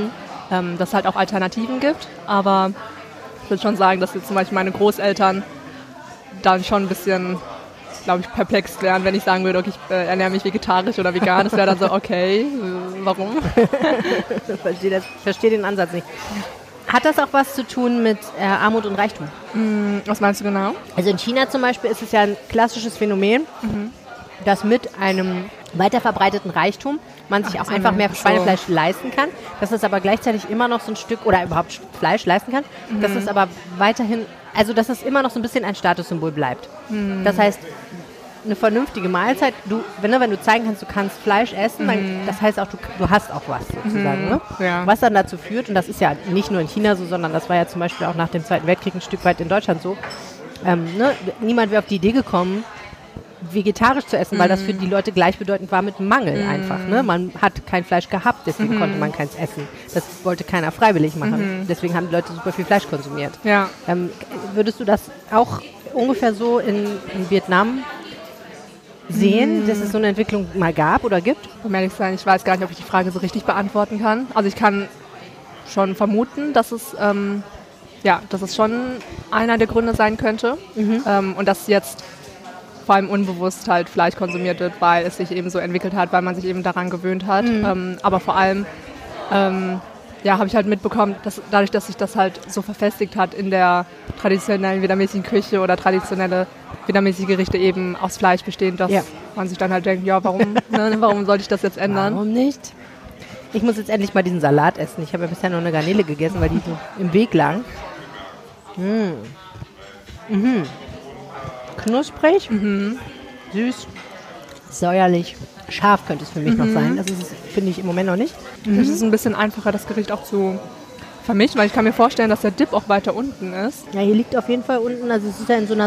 dass es halt auch Alternativen gibt. Aber ich würde schon sagen, dass jetzt zum Beispiel meine Großeltern dann schon ein bisschen, glaube ich, perplex wären, wenn ich sagen würde, okay, ich ernähre mich vegetarisch oder vegan. Das wäre dann so, okay, warum? Verstehe den Ansatz nicht. Hat das auch was zu tun mit Armut und Reichtum? Was meinst du genau? Also in China zum Beispiel ist es ja ein klassisches Phänomen, dass mit einem weiter verbreiteten Reichtum man sich auch einfach mehr Schweinefleisch leisten kann, dass es aber gleichzeitig immer noch so ein Stück oder überhaupt Fleisch leisten kann, dass es aber weiterhin, also dass es immer noch so ein bisschen ein Statussymbol bleibt. Das heißt, eine vernünftige Mahlzeit, wenn du zeigen kannst, du kannst Fleisch essen, dann, das heißt auch, du hast auch was sozusagen. Ne? Ja. Was dann dazu führt, und das ist ja nicht nur in China so, sondern das war ja zum Beispiel auch nach dem Zweiten Weltkrieg ein Stück weit in Deutschland so, niemand wäre auf die Idee gekommen, vegetarisch zu essen, weil das für die Leute gleichbedeutend war mit Mangel einfach. Ne? Man hat kein Fleisch gehabt, deswegen konnte man keins essen. Das wollte keiner freiwillig machen. Deswegen haben die Leute super viel Fleisch konsumiert. Ja. Würdest du das auch ungefähr so in Vietnam sehen, dass es so eine Entwicklung mal gab oder gibt? Um ehrlich zu sein, ich weiß gar nicht, ob ich die Frage so richtig beantworten kann. Also ich kann schon vermuten, dass es schon einer der Gründe sein könnte. Und dass jetzt vor allem unbewusst halt Fleisch konsumiert wird, weil es sich eben so entwickelt hat, weil man sich eben daran gewöhnt hat. Aber vor allem habe ich halt mitbekommen, dass dadurch, dass sich das halt so verfestigt hat in der traditionellen vietnamesischen Küche oder traditionelle vietnamesische Gerichte eben aus Fleisch bestehen, dass man sich dann halt denkt, ja, warum sollte ich das jetzt ändern? Warum nicht? Ich muss jetzt endlich mal diesen Salat essen. Ich habe ja bisher nur eine Garnele gegessen, weil die so im Weg lagen. Knusprig, süß, säuerlich, scharf könnte es für mich noch sein. Das ist es, finde ich, im Moment noch nicht. Es ist ein bisschen einfacher, das Gericht auch zu vermischen, weil ich kann mir vorstellen, dass der Dip auch weiter unten ist. Ja, hier liegt auf jeden Fall unten, also es ist ja in so einer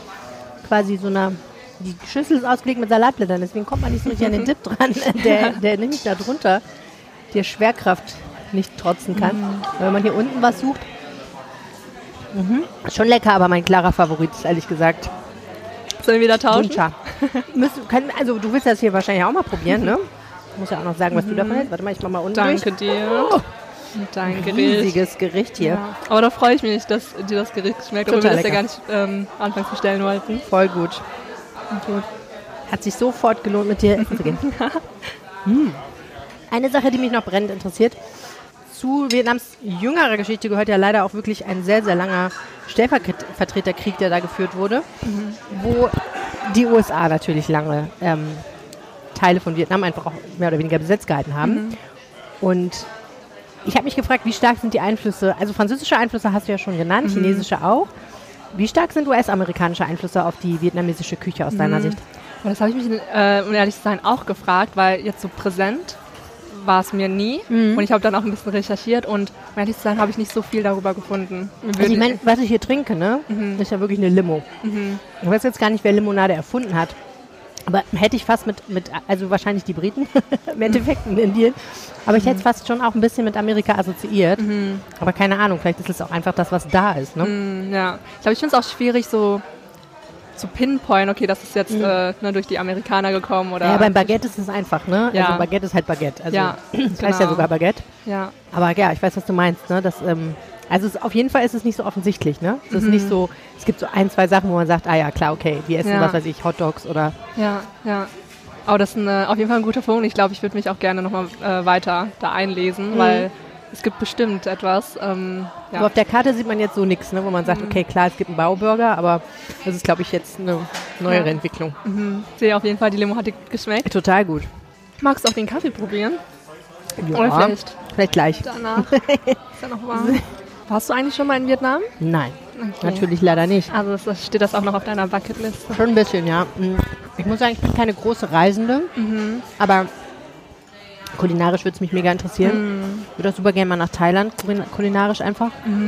die Schüssel ist ausgelegt mit Salatblättern, deswegen kommt man nicht so richtig an den Dip dran, der nämlich da drunter der Schwerkraft nicht trotzen kann. Wenn man hier unten was sucht, schon lecker, aber mein klarer Favorit ist ehrlich gesagt Sollen wir wieder tauschen? Buncha. Also du willst das hier wahrscheinlich auch mal probieren, ne? Ich muss ja auch noch sagen, was du davon hältst. Warte mal, ich mach mal unten Danke durch. dir. Oh, Dein Gericht. riesiges Gericht hier. Ja. Aber da freue ich mich, dass dir das Gericht schmeckt, obwohl wir das ja gar nicht anfangs bestellen wollten. Voll gut. Hat sich sofort gelohnt, mit dir essen zu gehen. Eine Sache, die mich noch brennend interessiert. Zu Vietnams jüngerer Geschichte gehört ja leider auch wirklich ein sehr, sehr langer Stellvertreterkrieg, der da geführt wurde, wo die USA natürlich lange Teile von Vietnam einfach auch mehr oder weniger besetzt gehalten haben. Und ich habe mich gefragt, wie stark sind die Einflüsse, also französische Einflüsse hast du ja schon genannt, chinesische auch. Wie stark sind US-amerikanische Einflüsse auf die vietnamesische Küche aus deiner Sicht? Und das habe ich mich, um ehrlich zu sein, auch gefragt, weil jetzt so präsent war es mir nie. Und ich habe dann auch ein bisschen recherchiert und um ehrlich zu sein, habe ich nicht so viel darüber gefunden. Also ich meine, was ich hier trinke, ne, das ist ja wirklich eine Limo. Ich weiß jetzt gar nicht, wer Limonade erfunden hat. Aber hätte ich fast also wahrscheinlich die Briten im Endeffekt in Indien, aber ich hätte es fast schon auch ein bisschen mit Amerika assoziiert. Aber keine Ahnung, vielleicht ist es auch einfach das, was da ist. Ne? Ja, ich glaube, ich finde es auch schwierig, so zu pinpointen, okay, das ist jetzt durch die Amerikaner gekommen. Oder ja, beim Baguette ist es einfach, ne? Ja. Also Baguette ist halt Baguette. Also Ja, das heißt ja sogar Baguette. Ja. Aber ja, ich weiß, was du meinst. Ne? Auf jeden Fall ist es nicht so offensichtlich. Ne? Es ist nicht so, es gibt so ein, zwei Sachen, wo man sagt, ah ja, klar, okay, die essen, was weiß ich, Hotdogs oder... Ja. Aber das ist auf jeden Fall ein guter Punkt. Ich glaube, ich würde mich auch gerne nochmal weiter da einlesen, weil es gibt bestimmt etwas. Aber auf der Karte sieht man jetzt so nichts, ne? Wo man sagt, okay, klar, es gibt einen Bauburger, aber das ist, glaube ich, jetzt eine neuere Entwicklung. Ich sehe auf jeden Fall, die Limo hat dir geschmeckt. Total gut. Magst du auch den Kaffee probieren? Ja, Oder vielleicht gleich. danach. Ist ja noch warm. Warst du eigentlich schon mal in Vietnam? Nein, Okay. natürlich leider nicht. Also steht das auch noch auf deiner Bucketliste? Schon ein bisschen, ja. Ich muss sagen, ich bin keine große Reisende, aber kulinarisch würde es mich mega interessieren. Ich würde auch super gerne mal nach Thailand, kulinarisch einfach.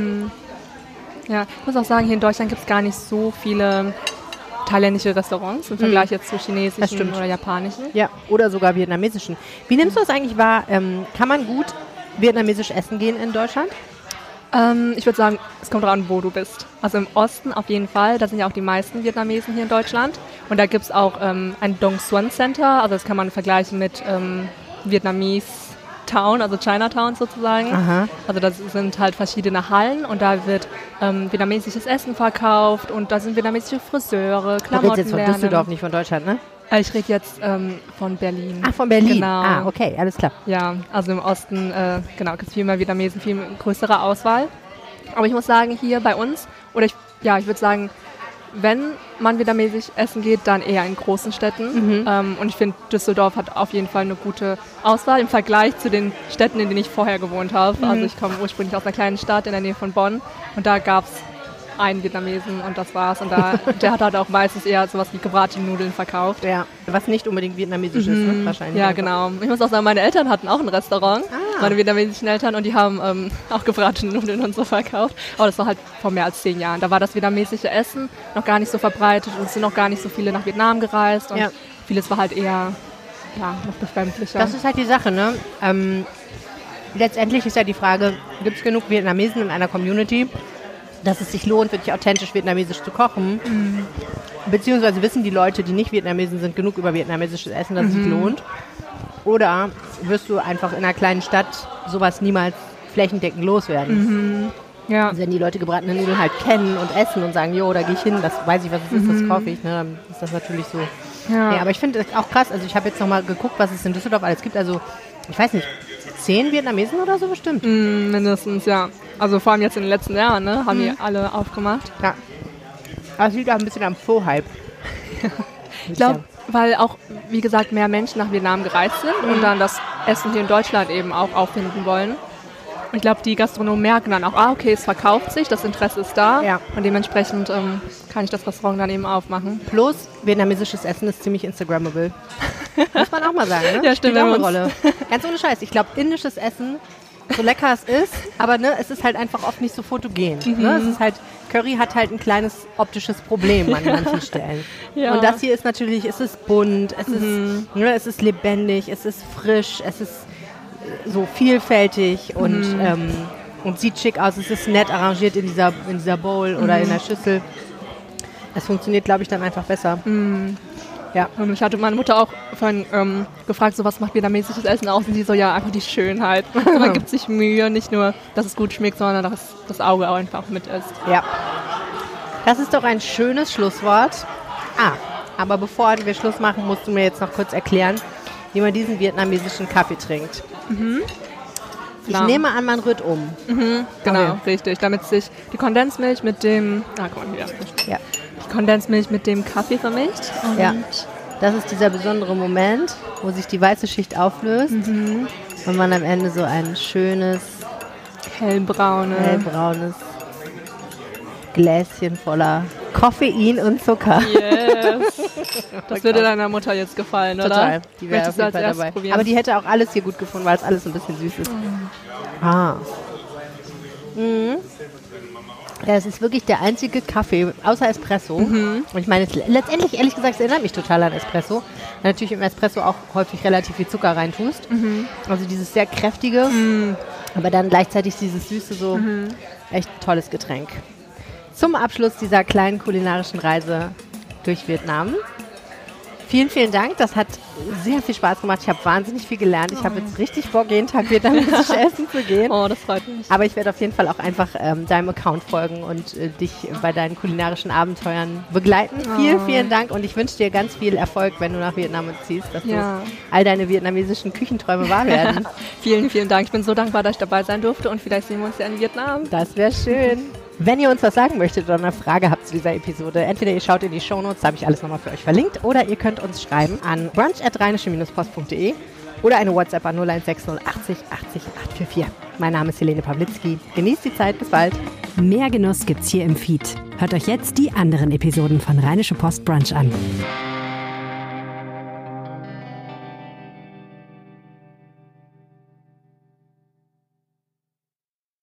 Ja, ich muss auch sagen, hier in Deutschland gibt es gar nicht so viele thailändische Restaurants im Vergleich jetzt zu chinesischen oder japanischen. Ja, oder sogar vietnamesischen. Wie nimmst du das eigentlich wahr? Kann man gut vietnamesisch essen gehen in Deutschland? Ich würde sagen, es kommt dran, wo du bist. Also im Osten auf jeden Fall, da sind ja auch die meisten Vietnamesen hier in Deutschland. Und da gibt es auch ein Dong Xuan Center, also das kann man vergleichen mit Vietnamese Town, also Chinatown sozusagen. Aha. Also das sind halt verschiedene Hallen und da wird vietnamesisches Essen verkauft und da sind vietnamesische Friseure, Du redest Klamotten jetzt von lernen. Düsseldorf, nicht von Deutschland, ne? Ich rede jetzt von Berlin. Ach, von Berlin. Genau. Ah, okay, alles klar. Ja, also im Osten gibt es viel mehr Vietnamesen, viel größere Auswahl. Aber ich muss sagen, hier bei uns, oder ich würde sagen, wenn man vietnamesisch essen geht, dann eher in großen Städten. Und ich finde, Düsseldorf hat auf jeden Fall eine gute Auswahl im Vergleich zu den Städten, in denen ich vorher gewohnt habe. Also ich komme ursprünglich aus einer kleinen Stadt in der Nähe von Bonn und da gab es einen Vietnamesen und das war's. Und der hat halt auch meistens eher sowas wie gebratene Nudeln verkauft. Ja, was nicht unbedingt vietnamesisch ist, ne? Wahrscheinlich. Ja, einfach. genau. Ich muss auch sagen, meine Eltern hatten auch ein Restaurant, meine vietnamesischen Eltern, und die haben auch gebratene Nudeln und so verkauft. Aber das war halt vor mehr als 10 Jahren. Da war das vietnamesische Essen noch gar nicht so verbreitet und es sind noch gar nicht so viele nach Vietnam gereist und vieles war halt eher noch befremdlicher. Das ist halt die Sache, ne? Letztendlich ist ja die Frage, gibt es genug Vietnamesen in einer Community, dass es sich lohnt, wirklich authentisch vietnamesisch zu kochen? Beziehungsweise wissen die Leute, die nicht Vietnamesen sind, genug über vietnamesisches Essen, dass es sich lohnt? Oder wirst du einfach in einer kleinen Stadt sowas niemals flächendeckend loswerden? Ja. Also wenn die Leute gebratene Nudeln halt kennen und essen und sagen, jo, da gehe ich hin, das weiß ich, was es ist, das kaufe ich, ne? Dann ist das natürlich so. Ja. Ja, aber ich finde es auch krass, also ich habe jetzt nochmal geguckt, was es in Düsseldorf alles gibt, also ich weiß nicht, 10 Vietnamesen oder so bestimmt. Mindestens, ja. Also vor allem jetzt in den letzten Jahren, ne, haben die alle aufgemacht. Ja. Aber es liegt auch ein bisschen am Pho-Hype. Ich glaube, weil auch, wie gesagt, mehr Menschen nach Vietnam gereist sind und dann das Essen hier in Deutschland eben auch auffinden wollen. Und ich glaube, die Gastronomen merken dann auch, okay, es verkauft sich, das Interesse ist da. Ja. Und dementsprechend kann ich das Restaurant dann eben aufmachen. Plus, vietnamesisches Essen ist ziemlich Instagrammable. Muss man auch mal sagen, ne? Ja, stimmt. Spielt auch eine Rolle. Ganz ohne Scheiß. Ich glaube, indisches Essen, so lecker es ist, aber ne, es ist halt einfach oft nicht so fotogen. Ne? Es ist halt, Curry hat halt ein kleines optisches Problem an manchen Stellen. Ja. Und das hier ist natürlich, es ist bunt, es ist lebendig, es ist frisch, es ist so vielfältig und sieht schick aus. Es ist nett arrangiert in dieser Bowl oder in der Schüssel. Es funktioniert, glaube ich, dann einfach besser. Ja. Und ich hatte meine Mutter auch vorhin gefragt, so was macht vietnamesisches Essen aus? Und die so, ja, einfach die Schönheit. Also man gibt sich Mühe, nicht nur, dass es gut schmeckt, sondern dass das Auge auch einfach mit ist. Ja. Das ist doch ein schönes Schlusswort. Aber bevor wir Schluss machen, musst du mir jetzt noch kurz erklären, wie man diesen vietnamesischen Kaffee trinkt. Ich nehme an, man rührt um. Genau, Okay. richtig. Damit sich die Kondensmilch mit dem... guck mal hier. Ja. Die Kondensmilch mit dem Kaffee vermischt. Und Ja. Das ist dieser besondere Moment, wo sich die weiße Schicht auflöst und man am Ende so ein schönes, hellbraunes Gläschen voller Koffein und Zucker. Yes. Das würde deiner Mutter jetzt gefallen, oder? Total. Die wäre auf Möchtest du jeden als Fall erstes dabei. probieren? Aber die hätte auch alles hier gut gefunden, weil es alles ein bisschen süß ist. Ja, es ist wirklich der einzige Kaffee, außer Espresso. Und ich meine, letztendlich, ehrlich gesagt, es erinnert mich total an Espresso. Weil natürlich im Espresso auch häufig relativ viel Zucker reintust. Also dieses sehr kräftige, aber dann gleichzeitig dieses süße, so echt tolles Getränk. Zum Abschluss dieser kleinen kulinarischen Reise durch Vietnam. Vielen, vielen Dank. Das hat sehr viel Spaß gemacht. Ich habe wahnsinnig viel gelernt. Ich habe jetzt richtig Bock, jeden Tag vietnamesisch essen zu gehen. Oh, das freut mich. Aber ich werde auf jeden Fall auch einfach deinem Account folgen und dich bei deinen kulinarischen Abenteuern begleiten. Vielen, vielen Dank und ich wünsche dir ganz viel Erfolg, wenn du nach Vietnam ziehst, dass all deine vietnamesischen Küchenträume wahr werden. Vielen, vielen Dank. Ich bin so dankbar, dass ich dabei sein durfte und vielleicht sehen wir uns ja in Vietnam. Das wäre schön. Wenn ihr uns was sagen möchtet oder eine Frage habt zu dieser Episode, entweder ihr schaut in die Shownotes, da habe ich alles nochmal für euch verlinkt, oder ihr könnt uns schreiben an brunch@rheinische-post.de oder eine WhatsApp an 0160 80 80 844. Mein Name ist Helene Pawlitzki. Genießt die Zeit, bis bald. Mehr Genuss gibt's hier im Feed. Hört euch jetzt die anderen Episoden von Rheinische Post Brunch an.